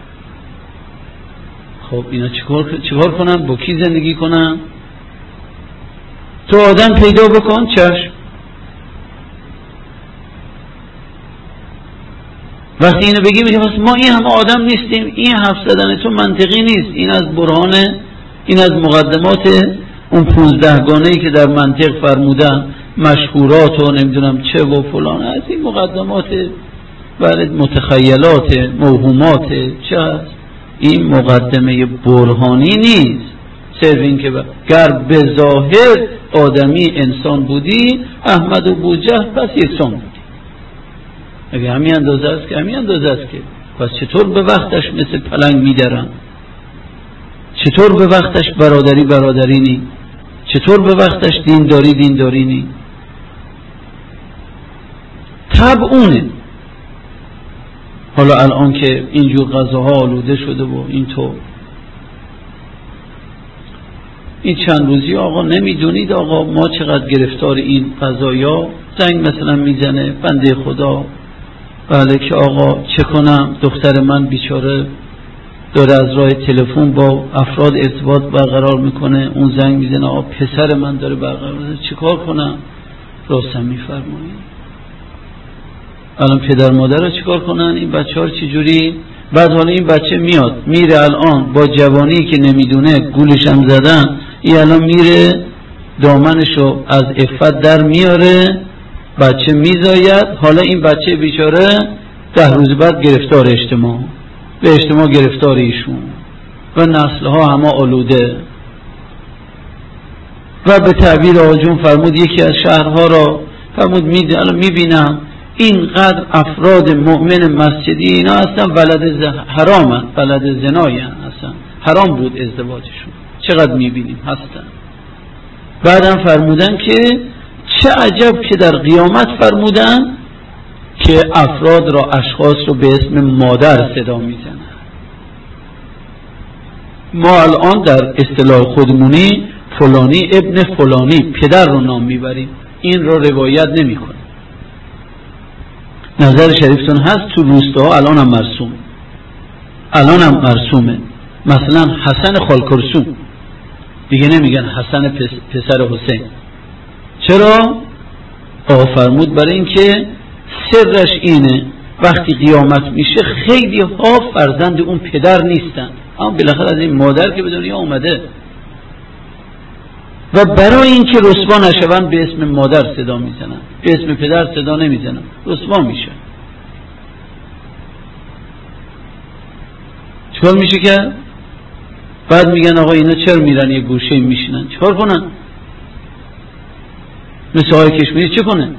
خب اینا چیکار کنن؟ با کی زندگی کنن؟ تو آدم پیدا بکن، چشم. وقتی اینو بگی میگه پس ما این همه آدم نیستیم، این حرف زدن تو منطقی نیست، این از برهانه، این از مقدمات اون 15 گانه‌ای که در منطق فرمودن، مشهورات و نمیدونم چه و فلان، از این مقدمات برای متخیلات، موهومات چه هست. این مقدمه برهانی نیست. صرف این که گر به ظاهر آدمی انسان بودی، احمد و بوجه پس یکسان بودی. اگه همین اندازه است که همین اندازه است که، پس چطور به وقتش مثل پلنگ میدرن؟ چطور به وقتش برادری نی؟ چطور به وقتش دینداری نی؟ طبع اونه. حالا الان که اینجور غذاها آلوده شده و اینطور، این چند روزی آقا نمیدونید آقا ما چقدر گرفتار این غذایا. زنگ مثلا میزنه بنده خدا، بله که آقا چه کنم، دختر من بیچاره داره از راه تلفن با افراد ارتباط برقرار میکنه، اون زنگ میزنه آقا پسر من داره برقرار میکنه، چه کار کنم؟ راستم میفرمایید الان پدر مادر رو چیکار کنن؟ این بچه ها چجوری؟ بعد حالا این بچه میاد میره الان با جوانی که نمیدونه گولش هم زدن، این الان میره دامنشو از عفت در میاره، بچه میزاید. حالا این بچه بیچاره 10 روز بعد گرفتار اجتماع، به اجتماع گرفتار ایشون و نسلها همه آلوده. و به تعبیر آجون فرمود یکی از شهرها را فرمود میبینم اینقدر افراد مؤمن مسجدی اینا اصلا ولد حرامن، ولد زناین، اصلا حرام بود ازدواجشون، چقدر میبینیم هستن. بعدم فرمودن که چه عجب که در قیامت فرمودن که افراد را، اشخاص رو به اسم مادر صدا میزنن. ما الان در اصطلاح خودمونی فلانی ابن فلانی پدر رو نام میبریم، این رو روایت نمی کنه. نظر شریفتون هست تو روستاها الان هم مرسومه. مثلا حسن خالکرسون دیگه نمیگن حسن پسر حسین. چرا؟ آقا فرمود برای اینکه سرش اینه وقتی قیامت میشه خیلی ها فرزند اون پدر نیستن، اما بالاخره از این مادر که به دنیا اومده و برای اینکه رسوا نشون به اسم مادر صدا میزنن، به اسم پدر صدا نمیزنن، رسوا میشه. چکار میشه که بعد میگن آقا اینا چرا میرن یه گوشه میشینن؟ چکار کنن؟ مثل آقای کشمیری چه کنه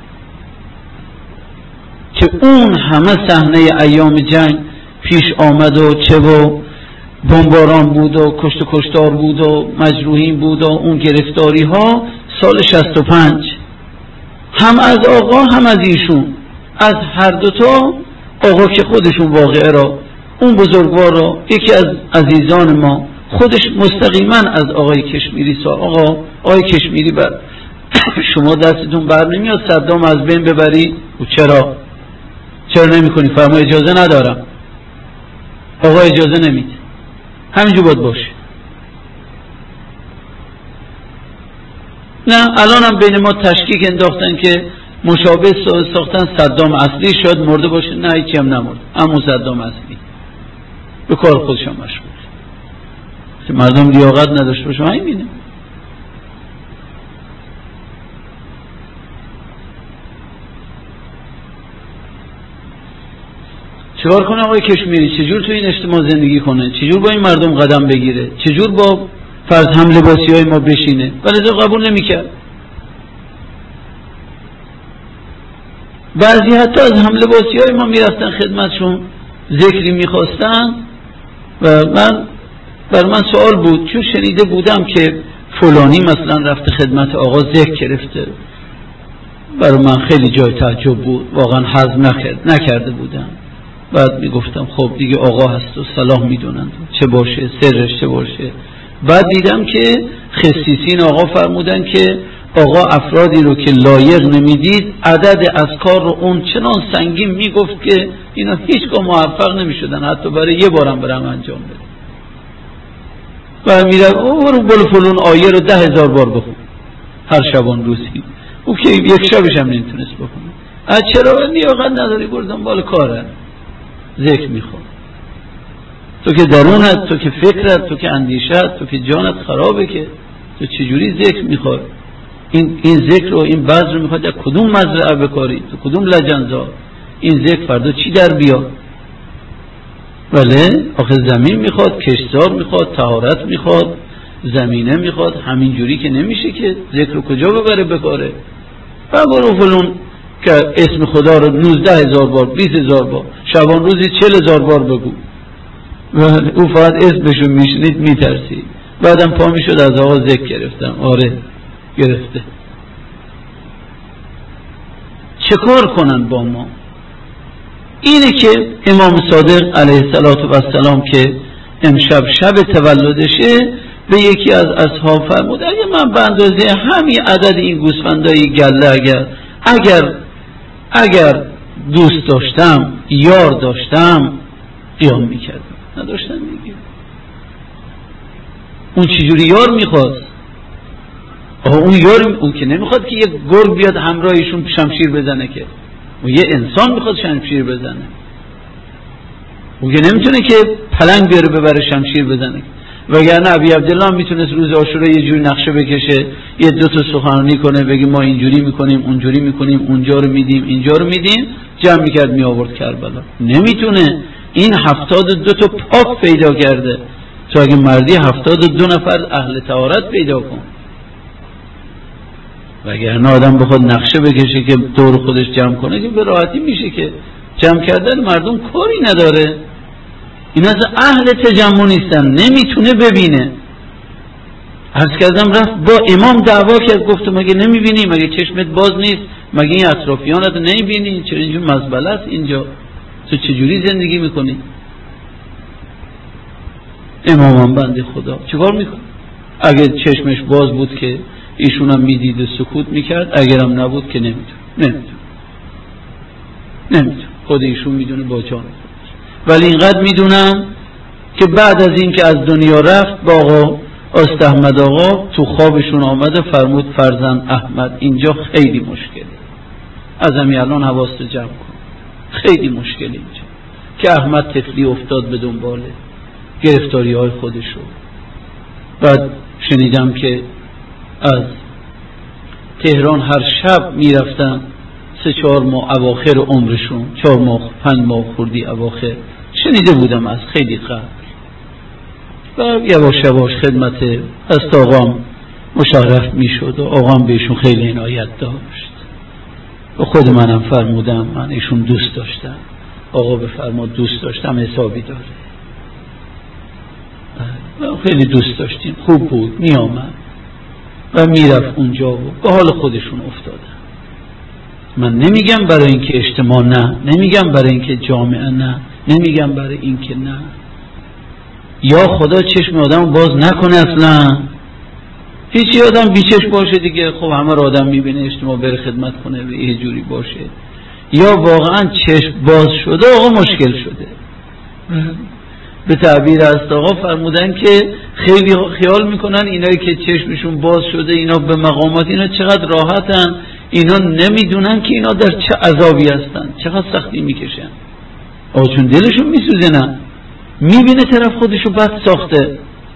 که اون همه صحنه ایام جنگ پیش آمد و چه و بمباران بود و کشت و کشتار بود و مجروحین بود و اون گرفتاری ها سال 65 هم از آقا هم از ایشون، از هر دوتا، آقا که خودشون واقعه را، اون بزرگوار را، یکی از عزیزان ما خودش مستقیما از آقای کشمیری آقای کشمیری بر شما دستتون بر نمیاد صدام از بین ببری؟ و چرا نمی کنی؟ فرما اجازه ندارم. آقا اجازه نمیده، همینجور باید باشه. نه الان هم بین ما تشکیک انداختن که مشابه ساختن صدام اصلی شاید مرده باشه، نه هیچی هم نمرد، اما صدام اصلی به کار خودش هم مشغول. مردم لیاقت نداشته باشه همینه. چیکار کنه آقای کشمیری؟ چجور تو این اجتماع زندگی کنه؟ چجور با این مردم قدم بگیره؟ چجور با فرض هم لباسی های ما بشینه؟ ولی قبول نمیکرد. بعضی حتی از هم لباسی های ما میرفتن خدمتشون ذکری میخواستن و بر من سوال بود چون شنیده بودم که فلانی مثلا رفته خدمت آقا ذکر گرفته. برای من خیلی جای تعجب بود، واقعا هضم نکرده بودم. بعد میگفتم خب دیگه آقا هست و صلاح میدونند چه باشه، سرش چه باشه. بعد دیدم که خصیصین آقا فرمودن که آقا افرادی رو که لایق نمیدید عدد اذکار رو اون چنان سنگین میگفت که اینا هیچگاه موفق نمیشدن حتی برای یه بارم برام انجام بده. و میرن رو بل فلون آیه رو 10,000 بار بخون هر شبان روزی. او که یک شبش هم نمیتونست بخونه. چرا؟ لیاقت نداری، بردم بال کاره، ذکر میخواد. تو که درونت، تو که فکرت، تو که اندیشت، تو که جانت خرابه، که تو چجوری ذکر میخواد؟ این ذکر رو، این بذر رو میخواد در کدوم مزرعه بکاری؟ تو کدوم لجنزار؟ این ذکر فردا چی در بیاد؟ بله آخه زمین میخواد، کشتزار میخواد، طهارت میخواد، زمینه میخواد. همین جوری که نمیشه که ذکر رو کجا ببره بکاره؟ و برو فلون که اسم خدا رو 19,000 بار 20,000 بار شبان روزی 40,000 بار بگو. او فقط اسمشو میشنید میترسید. بعدم پا میشد از آقا ذکر گرفتم. آره گرفته. چه کار کنن با ما؟ اینه که امام صادق علیه السلام که امشب شب تولدشه به یکی از اصحاب فرمود اگه من به اندازه همین عدد این گوسفندای گله اگر دوست داشتم، یار داشتم، قیام میکردم. نداشتم دیگه. اون چجوری یار میخواست؟ اون یار اون که نمیخواد که یک گرگ بیاد همراهشون شمشیر بزنه، که اون یه انسان میخواد شمشیر بزنه. اون که نمیتونه که پلنگ بیاره ببره شمشیر بزنه. وگرنه ابی عبدالله میتونست روز عاشورا یه جوری نقشه بکشه، یه دو تا سخنرانی کنه، بگه ما اینجوری میکنیم، اونجوری میکنیم، اونجا رو میدیم، اینجا رو میدیم، جمع میکرد می آورد کربلا. نمیتونه. این 72 تا پاک پیدا کرده. تو اگه مردی 72 نفر اهل طهارت پیدا کن. وگرنه آدم بخواد نقشه بکشه که دور خودش جمع کنه که به راحتی میشه که جمع کردن مردم کاری نداره. این از اهل تجمع نیستن، نمیتونه ببینه. عرض کردم رفت با امام دعوا کرد، گفت مگه نمیبینی؟ مگه چشمت باز نیست؟ مگه این اطرافیانت نمیبینی؟ چرا اینجور مزبله است اینجا؟ تو چجوری زندگی میکنی؟ امامم بنده خدا چیکار میکنه؟ اگه چشمش باز بود که ایشونم میدید و سکوت میکرد، اگرم نبود که نمیتونه خود ایشون میدونه با جان. ولی اینقدر میدونم که بعد از این که از دنیا رفت با آقا استحمد آقا تو خوابشون آمده، فرمود فرزند احمد اینجا خیلی مشکله، از همین الان حواست جمع کن، خیلی مشکله اینجا. که احمد طفلی افتاد به دنبال گرفتاری های خودشو. بعد شنیدم که از تهران هر شب میرفتن 3-4 ماه اواخر عمرشون، 4 ماه 5 ماه خوردی اواخر، شنیده بودم از خیلی قبل. و یواش یواش خدمت از آقام مشرف میشد و آقام بهشون خیلی عنایت داشت و خود منم فرمودم من ایشون دوست داشتم. آقا بفرماد دوست داشتم حسابی داره. خیلی دوست داشتیم، خوب بود، می آمد و میرفت اونجا و به حال خودشون افتادن. من نمیگم برای اینکه اجتماع نه، نمیگم برای اینکه جامعه نه، نمیگم برای اینکه نه. یا خدا چشم آدم باز نکنه اصلا، هیچی آدم بیچشم باشه دیگه، خب همه رو آدم میبینه، اجتماع بره خدمت کنه و یه جوری باشه. یا واقعا چشم باز شده آقا مشکل شده. به تعبیر از آقا فرمودن که خیلی خیال میکنن اینایی که چشمشون باز شده اینا به مقامات اینا چقدر راحتن، اینا نمیدونن که اینا در چه عذابی هستن، چقدر سختی میکشن. آقا چون دلشون میسوزه، نه میبینه طرف خودشو بد ساخته.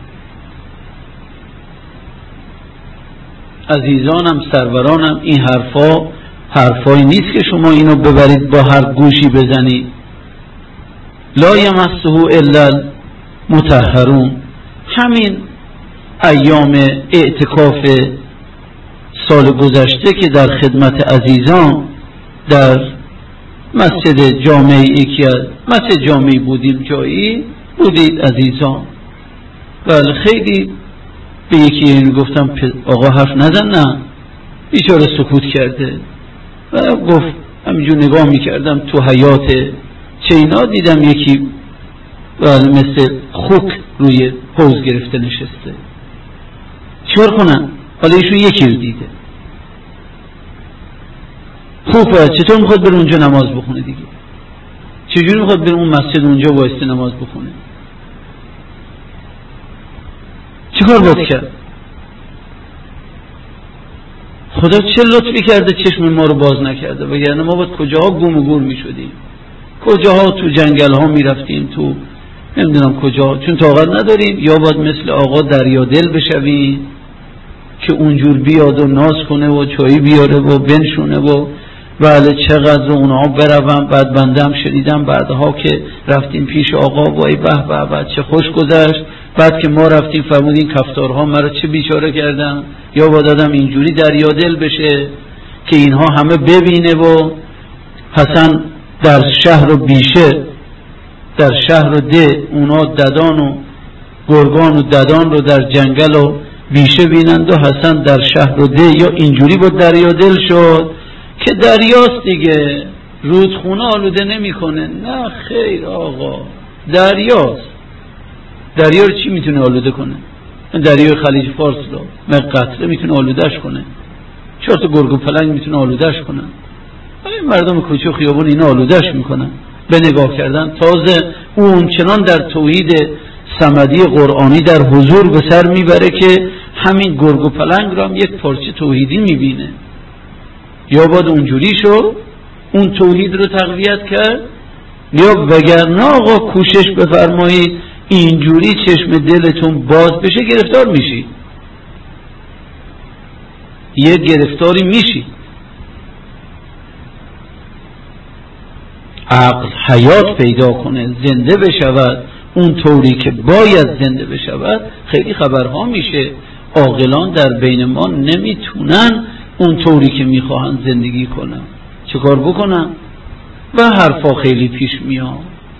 عزیزانم سرورانم، این حرفایی نیست که شما اینو ببرید با هر گوشی بزنید. لا یمسه الا المطهرون. همین ایام اعتکاف سال گذشته که در خدمت عزیزان در مسجد جامعه، یکی از مسجد جامعه بودیم، جایی بودید عزیزان، ولی خیلی به یکی این گفتم آقا حرف نزن، نه بیچاره سکوت کرده و گفت همینجور نگاه میکردم تو حیات چینا دیدم یکی مثل خوک روی حوض گرفته نشسته، چیکار کنم؟ حالا ایشون یکی رو دیده، خوبه چطور میخواد بره اونجا نماز بخونه دیگه؟ چجوری میخواد بره اون مسجد اونجا وایسته نماز بخونه؟ چیکار باید کرد؟ خدا چه لطفی کرده چشم ما رو باز نکرده، وگرنه ما باید کجاها گم و گور میشدیم، کجاها تو جنگل ها میرفتیم، تو نمیدونم کجا، چون طاقت نداریم. یا باید مثل آقا دریا دل بشویم که اونجور بیاد و ناز کنه و چایی بیاره و بنشونه و بله چقدر اونها برون. بعد بنده هم شنیدم بعدها که رفتیم پیش آقا وای به به چه خوش گذشت، بعد که ما رفتیم فرمود این کفتارها مرا چه بیچاره کردن. یا باید آدم اینجوری دریا دل بشه که اینها همه ببینه و حسن در شهر و بیشه، در شهر و ده اونا ددان و گرگان و ددان رو در جنگل و بیشه بینند و حسن در شهر و ده. یا اینجوری با دریا دل شد که دریاست دیگه، رودخونه آلوده نمی کنه. نه خیر آقا، دریاست. دریا رو چی میتونه آلوده کنه؟ دریای خلیج فارس رو قطره میتونه آلودهش کنه؟ 4 تا گرگ و پلنگ میتونه آلودهش کنه؟ این مردم کوچه و خیابون اینا آلودهش میکنن به نگاه کردن. تازه اون چنان در توحید صمدی قرآنی در حضور به سر میبره که همین گرگ و پلنگ رو هم یک پارچه توحیدی میبینه. یا باید اونجوری شو اون توحید رو تقویت کرد، یا وگرنه آقا کوشش بفرمایید اینجوری چشم دلتون باز بشه گرفتار میشی، یه گرفتاری میشی. عقل حیات پیدا کنه، زنده بشود اون طوری که باید زنده بشود، خیلی خبرها میشه. عاقلان در بین ما نمیتونن اون طوری که میخواهند زندگی کنن. چه کار بکنن؟ و حرفا خیلی پیش میاد.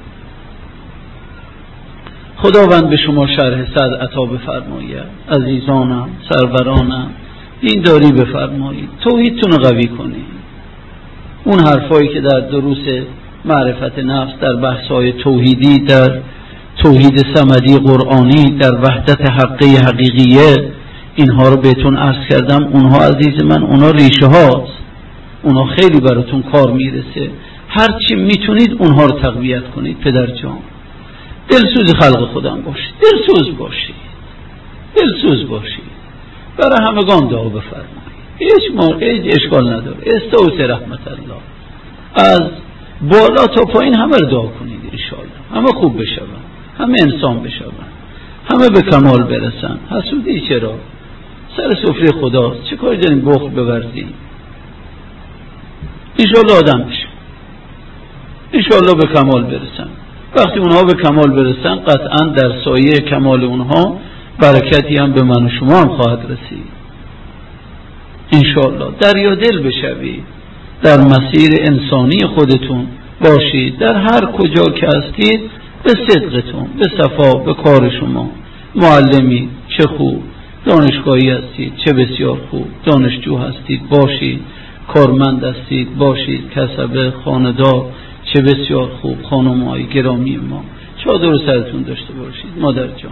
خداوند به شما شرح صدر عطا بفرماید. عزیزانم، سرورانم، دینداری بفرمایید، توحیدتون رو قوی کنید. اون حرفایی که در دروس معرفت نفس، در بحث‌های توحیدی، در توحید صمدی قرآنی، در وحدت حقی حقیقیه، اینها رو بهتون عرض کردم. اونها عزیز من، اونها ریشه هاست، اونها خیلی براتون کار میرسه. هرچی میتونید اونها رو تقویت کنید. پدر جان، دلسوز خلق خودم باشید، دلسوز باشید، دلسوز باشید، برای همگان دعا بفرمایید. هیچ اشکال نداره. استوس رحمت الله، از بالا تا پایین همه رو دعا کنید انشاءالله. همه خوب بشون، همه انسان بشون، همه به کمال برسن. حسودی چرا؟ سر سفره خداست، چه کاری داریم بخل بورزیم؟ انشاءالله آدم بشن، انشاءالله به کمال برسن. وقتی اونها به کمال برسن، قطعا در سایه کمال اونها برکتی هم به من و شما هم خواهد رسید انشاءالله. دریا دل بشوید، در مسیر انسانی خودتون باشید. در هر کجا که هستید به صدقتون، به صفا، به کار شما. معلمی چه خوب، دانشگاهی هستید چه بسیار خوب، دانشجو هستید باشید، کارمند هستید باشید، کسبه، خانه‌دار چه بسیار خوب. خانم‌های گرامی ما، چادر سرتون داشته باشید. مادر جان،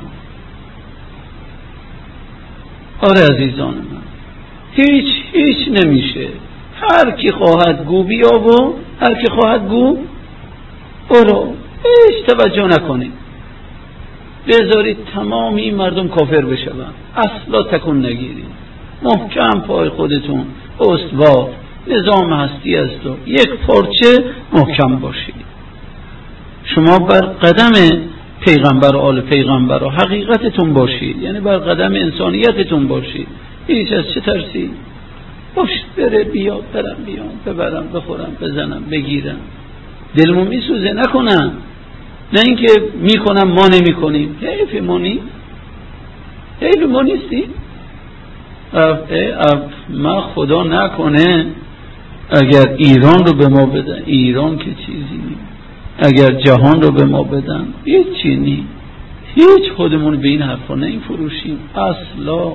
آره عزیزان من، هیچ نمیشه. هر کی خواهد گو بیا و هر کی خواهد گو برو. هیچ توجه نکنید، بذارید تمام این مردم کافر بشون، اصلا تکون نگیرید. محکم پای خودتون استوار، نظام هستی است و یک پارچه محکم باشید. شما بر قدم پیغمبر و آل پیغمبر و حقیقتتون باشید، یعنی بر قدم انسانیتتون باشید. هیچ از چه ترسید؟ باش، بره بیاد، برم بیاد، ببرم بخورم بزنم بگیرم، دلمون میسوزه نکنم. نه اینکه میکنم ما نمیکنیم. حیف ما نیستی؟ ما خدا نکنه اگر ایران رو به ما بدن، ایران که چیزی نی، اگر جهان رو به ما بدن هیچ چی نی. هیچ خودمون به این حرفا نه این فروشیم اصلا.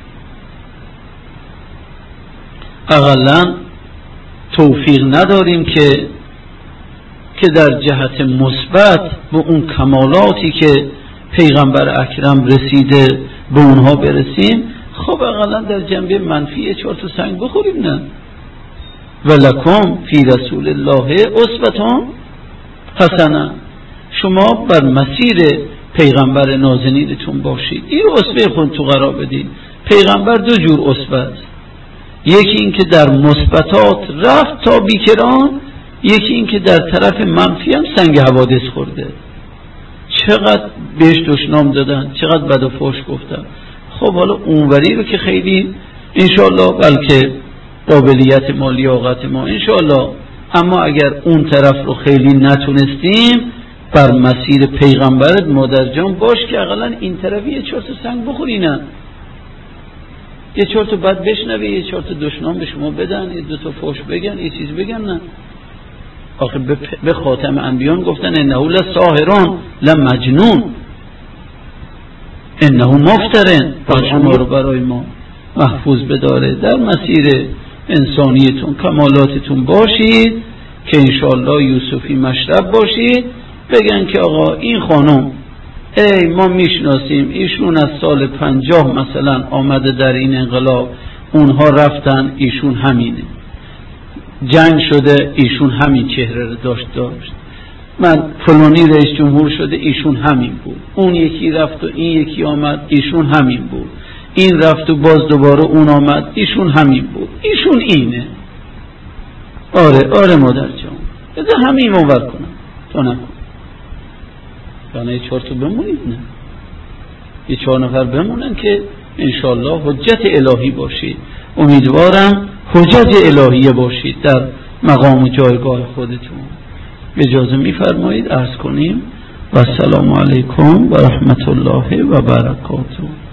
اقلا توفیق نداریم که در جهت مثبت به اون کمالاتی که پیغمبر اکرم رسیده به اونها برسیم. خب اقلا در جنبه منفی 4 تا سنگ بخوریم. نه ولکم فی رسول الله اسوة حسنه. شما بر مسیر پیغمبر نازنینتون باشید، این اسوه خودتون قرار بدید. پیغمبر 2 جور اسوه است، یکی این که در مثبتات رفت تا بیکران، یکی این که در طرف منفی هم سنگ حوادث خورده. چقدر بهش دشنام دادن، چقدر بد و فحش گفتن. خب حالا اونوری رو که خیلی انشاءالله، بلکه قابلیت ما، لیاقت ما انشاءالله، اما اگر اون طرف رو خیلی نتونستیم، بر مسیر پیغمبرت مادر جان باش که اقلا این طرفی یه 4 تا سنگ بخوری، نه یه 4 تا بد بشنوی، یه 4 تا دشنام به شما بدن، یه 2 تا فحش بگن، یه چیز بگن. نه آخه به خاتم انبیان گفتن انه لساحران لمجنون انه مفترن. شما رو برای ما محفوظ بداره. در مسیر انسانیتون کمالاتتون باشید که انشاءالله یوسفی مشرب باشید. بگن که آقا این خانم ما میشناسیم، ایشون از سال 50 مثلا آمده در این انقلاب، اونها رفتن، ایشون همینه، جنگ شده ایشون همین چهره رو داشت. من فلانی رئیس جمهور شده ایشون همین بود، اون یکی رفت و این یکی آمد ایشون همین بود، این رفت و باز دوباره اون آمد ایشون همین بود، ایشون اینه. آره مادر جان، بذار همین منور کنم تو نکن. یعنی 4 تا بمونید، نه یه 4 نفر بمونن که انشاءالله حجت الهی باشید. امیدوارم حجت الهیه باشید در مقام و جایگاه خودتون. اجازه میفرمایید عرض کنیم و السلام علیکم و رحمت الله و برکاته.